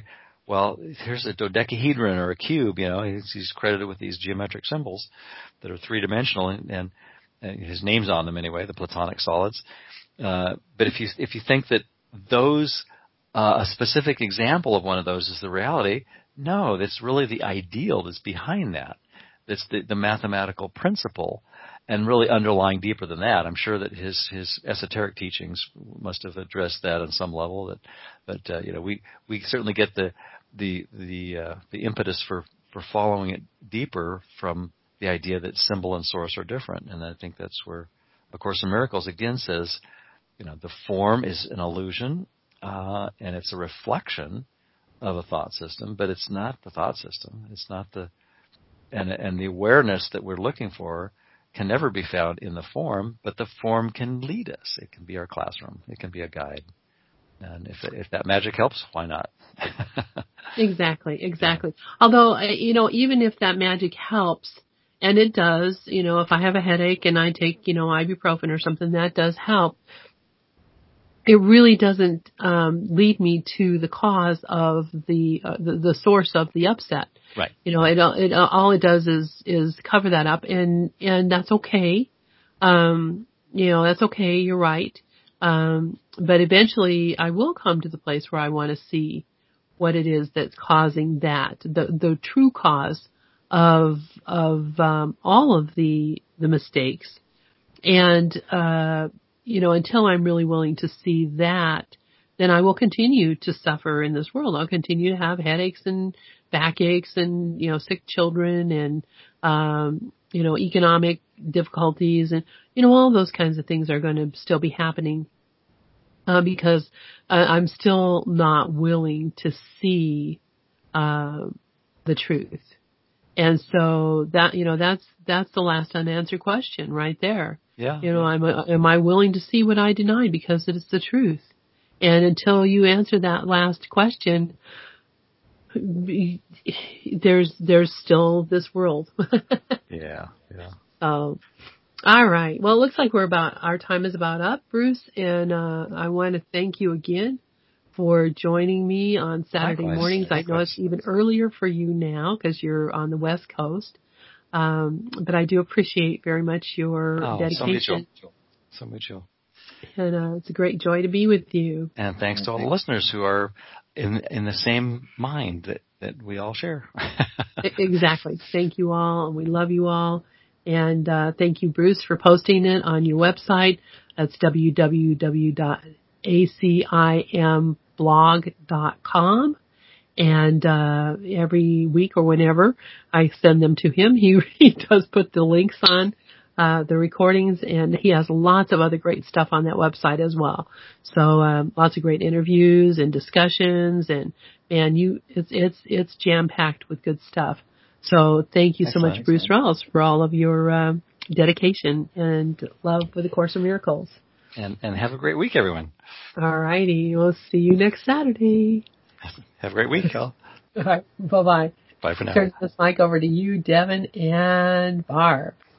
well, here's a dodecahedron or a cube. You know, he's, he's credited with these geometric symbols that are three dimensional, and, and, and his name's on them anyway, the Platonic solids. Uh, but if you if you think that those uh, a specific example of one of those is the reality, no, that's really the ideal that's behind that. That's the, the mathematical principle, and really underlying deeper than that. I'm sure that his his esoteric teachings must have addressed that on some level. That, but uh, you know, we, we certainly get the the the uh, the impetus for, for following it deeper from the idea that symbol and source are different. And I think that's where A Course in Miracles again says, you know, the form is an illusion, uh, and it's a reflection of a thought system, but it's not the thought system. It's not the and and the awareness that we're looking for can never be found in the form, but the form can lead us. It can be our classroom. It can be a guide. And if if that magic helps, why not? Exactly, exactly. Although, you know, even if that magic helps, and it does, you know, if I have a headache and I take, you know, ibuprofen or something, that does help. It really doesn't um, lead me to the cause of the, uh, the the source of the upset. Right. You know, it, it all it does is is cover that up, and and that's okay. Um, you know, that's okay. You're right. Um, but eventually, I will come to the place where I want to see what it is that's causing that, the the true cause of of um, all of the the mistakes, and. Uh, You know, until I'm really willing to see that, then I will continue to suffer in this world. I'll continue to have headaches and backaches and, you know, sick children and, um, you know, economic difficulties and, you know, all those kinds of things are going to still be happening, uh, because uh, I'm still not willing to see, uh, the truth. And so that, you know, that's, that's the last unanswered question right there. Yeah. You know, I'm, am I willing to see what I denied because it is the truth? And until you answer that last question, there's, there's still this world. Yeah. Yeah. So, all right. Well, it looks like we're about, our time is about up, Bruce. And, uh, I want to thank you again for joining me on Saturday Likewise. mornings. Likewise. I know it's even earlier for you now because you're on the West Coast. Um, but I do appreciate very much your Oh, dedication. So mutual. And uh, it's a great joy to be with you. And thanks to all the listeners who are in in the same mind that, that we all share. Exactly. Thank you all, and we love you all. And uh, thank you, Bruce, for posting it on your website. That's w w w dot a c i m blog dot com. And uh, every week or whenever I send them to him, he, he does put the links on uh, the recordings, and he has lots of other great stuff on that website as well. So um, lots of great interviews and discussions, and man, you it's it's it's jam packed with good stuff. So thank you so Excellent. much, Bruce Rawls, for all of your uh, dedication and love for the Course in Miracles. And and have a great week, everyone. All righty, we'll see you next Saturday. Have a great week, Cal. All right, bye bye. Bye for now. Turn this mic over to you, Devin and Barb.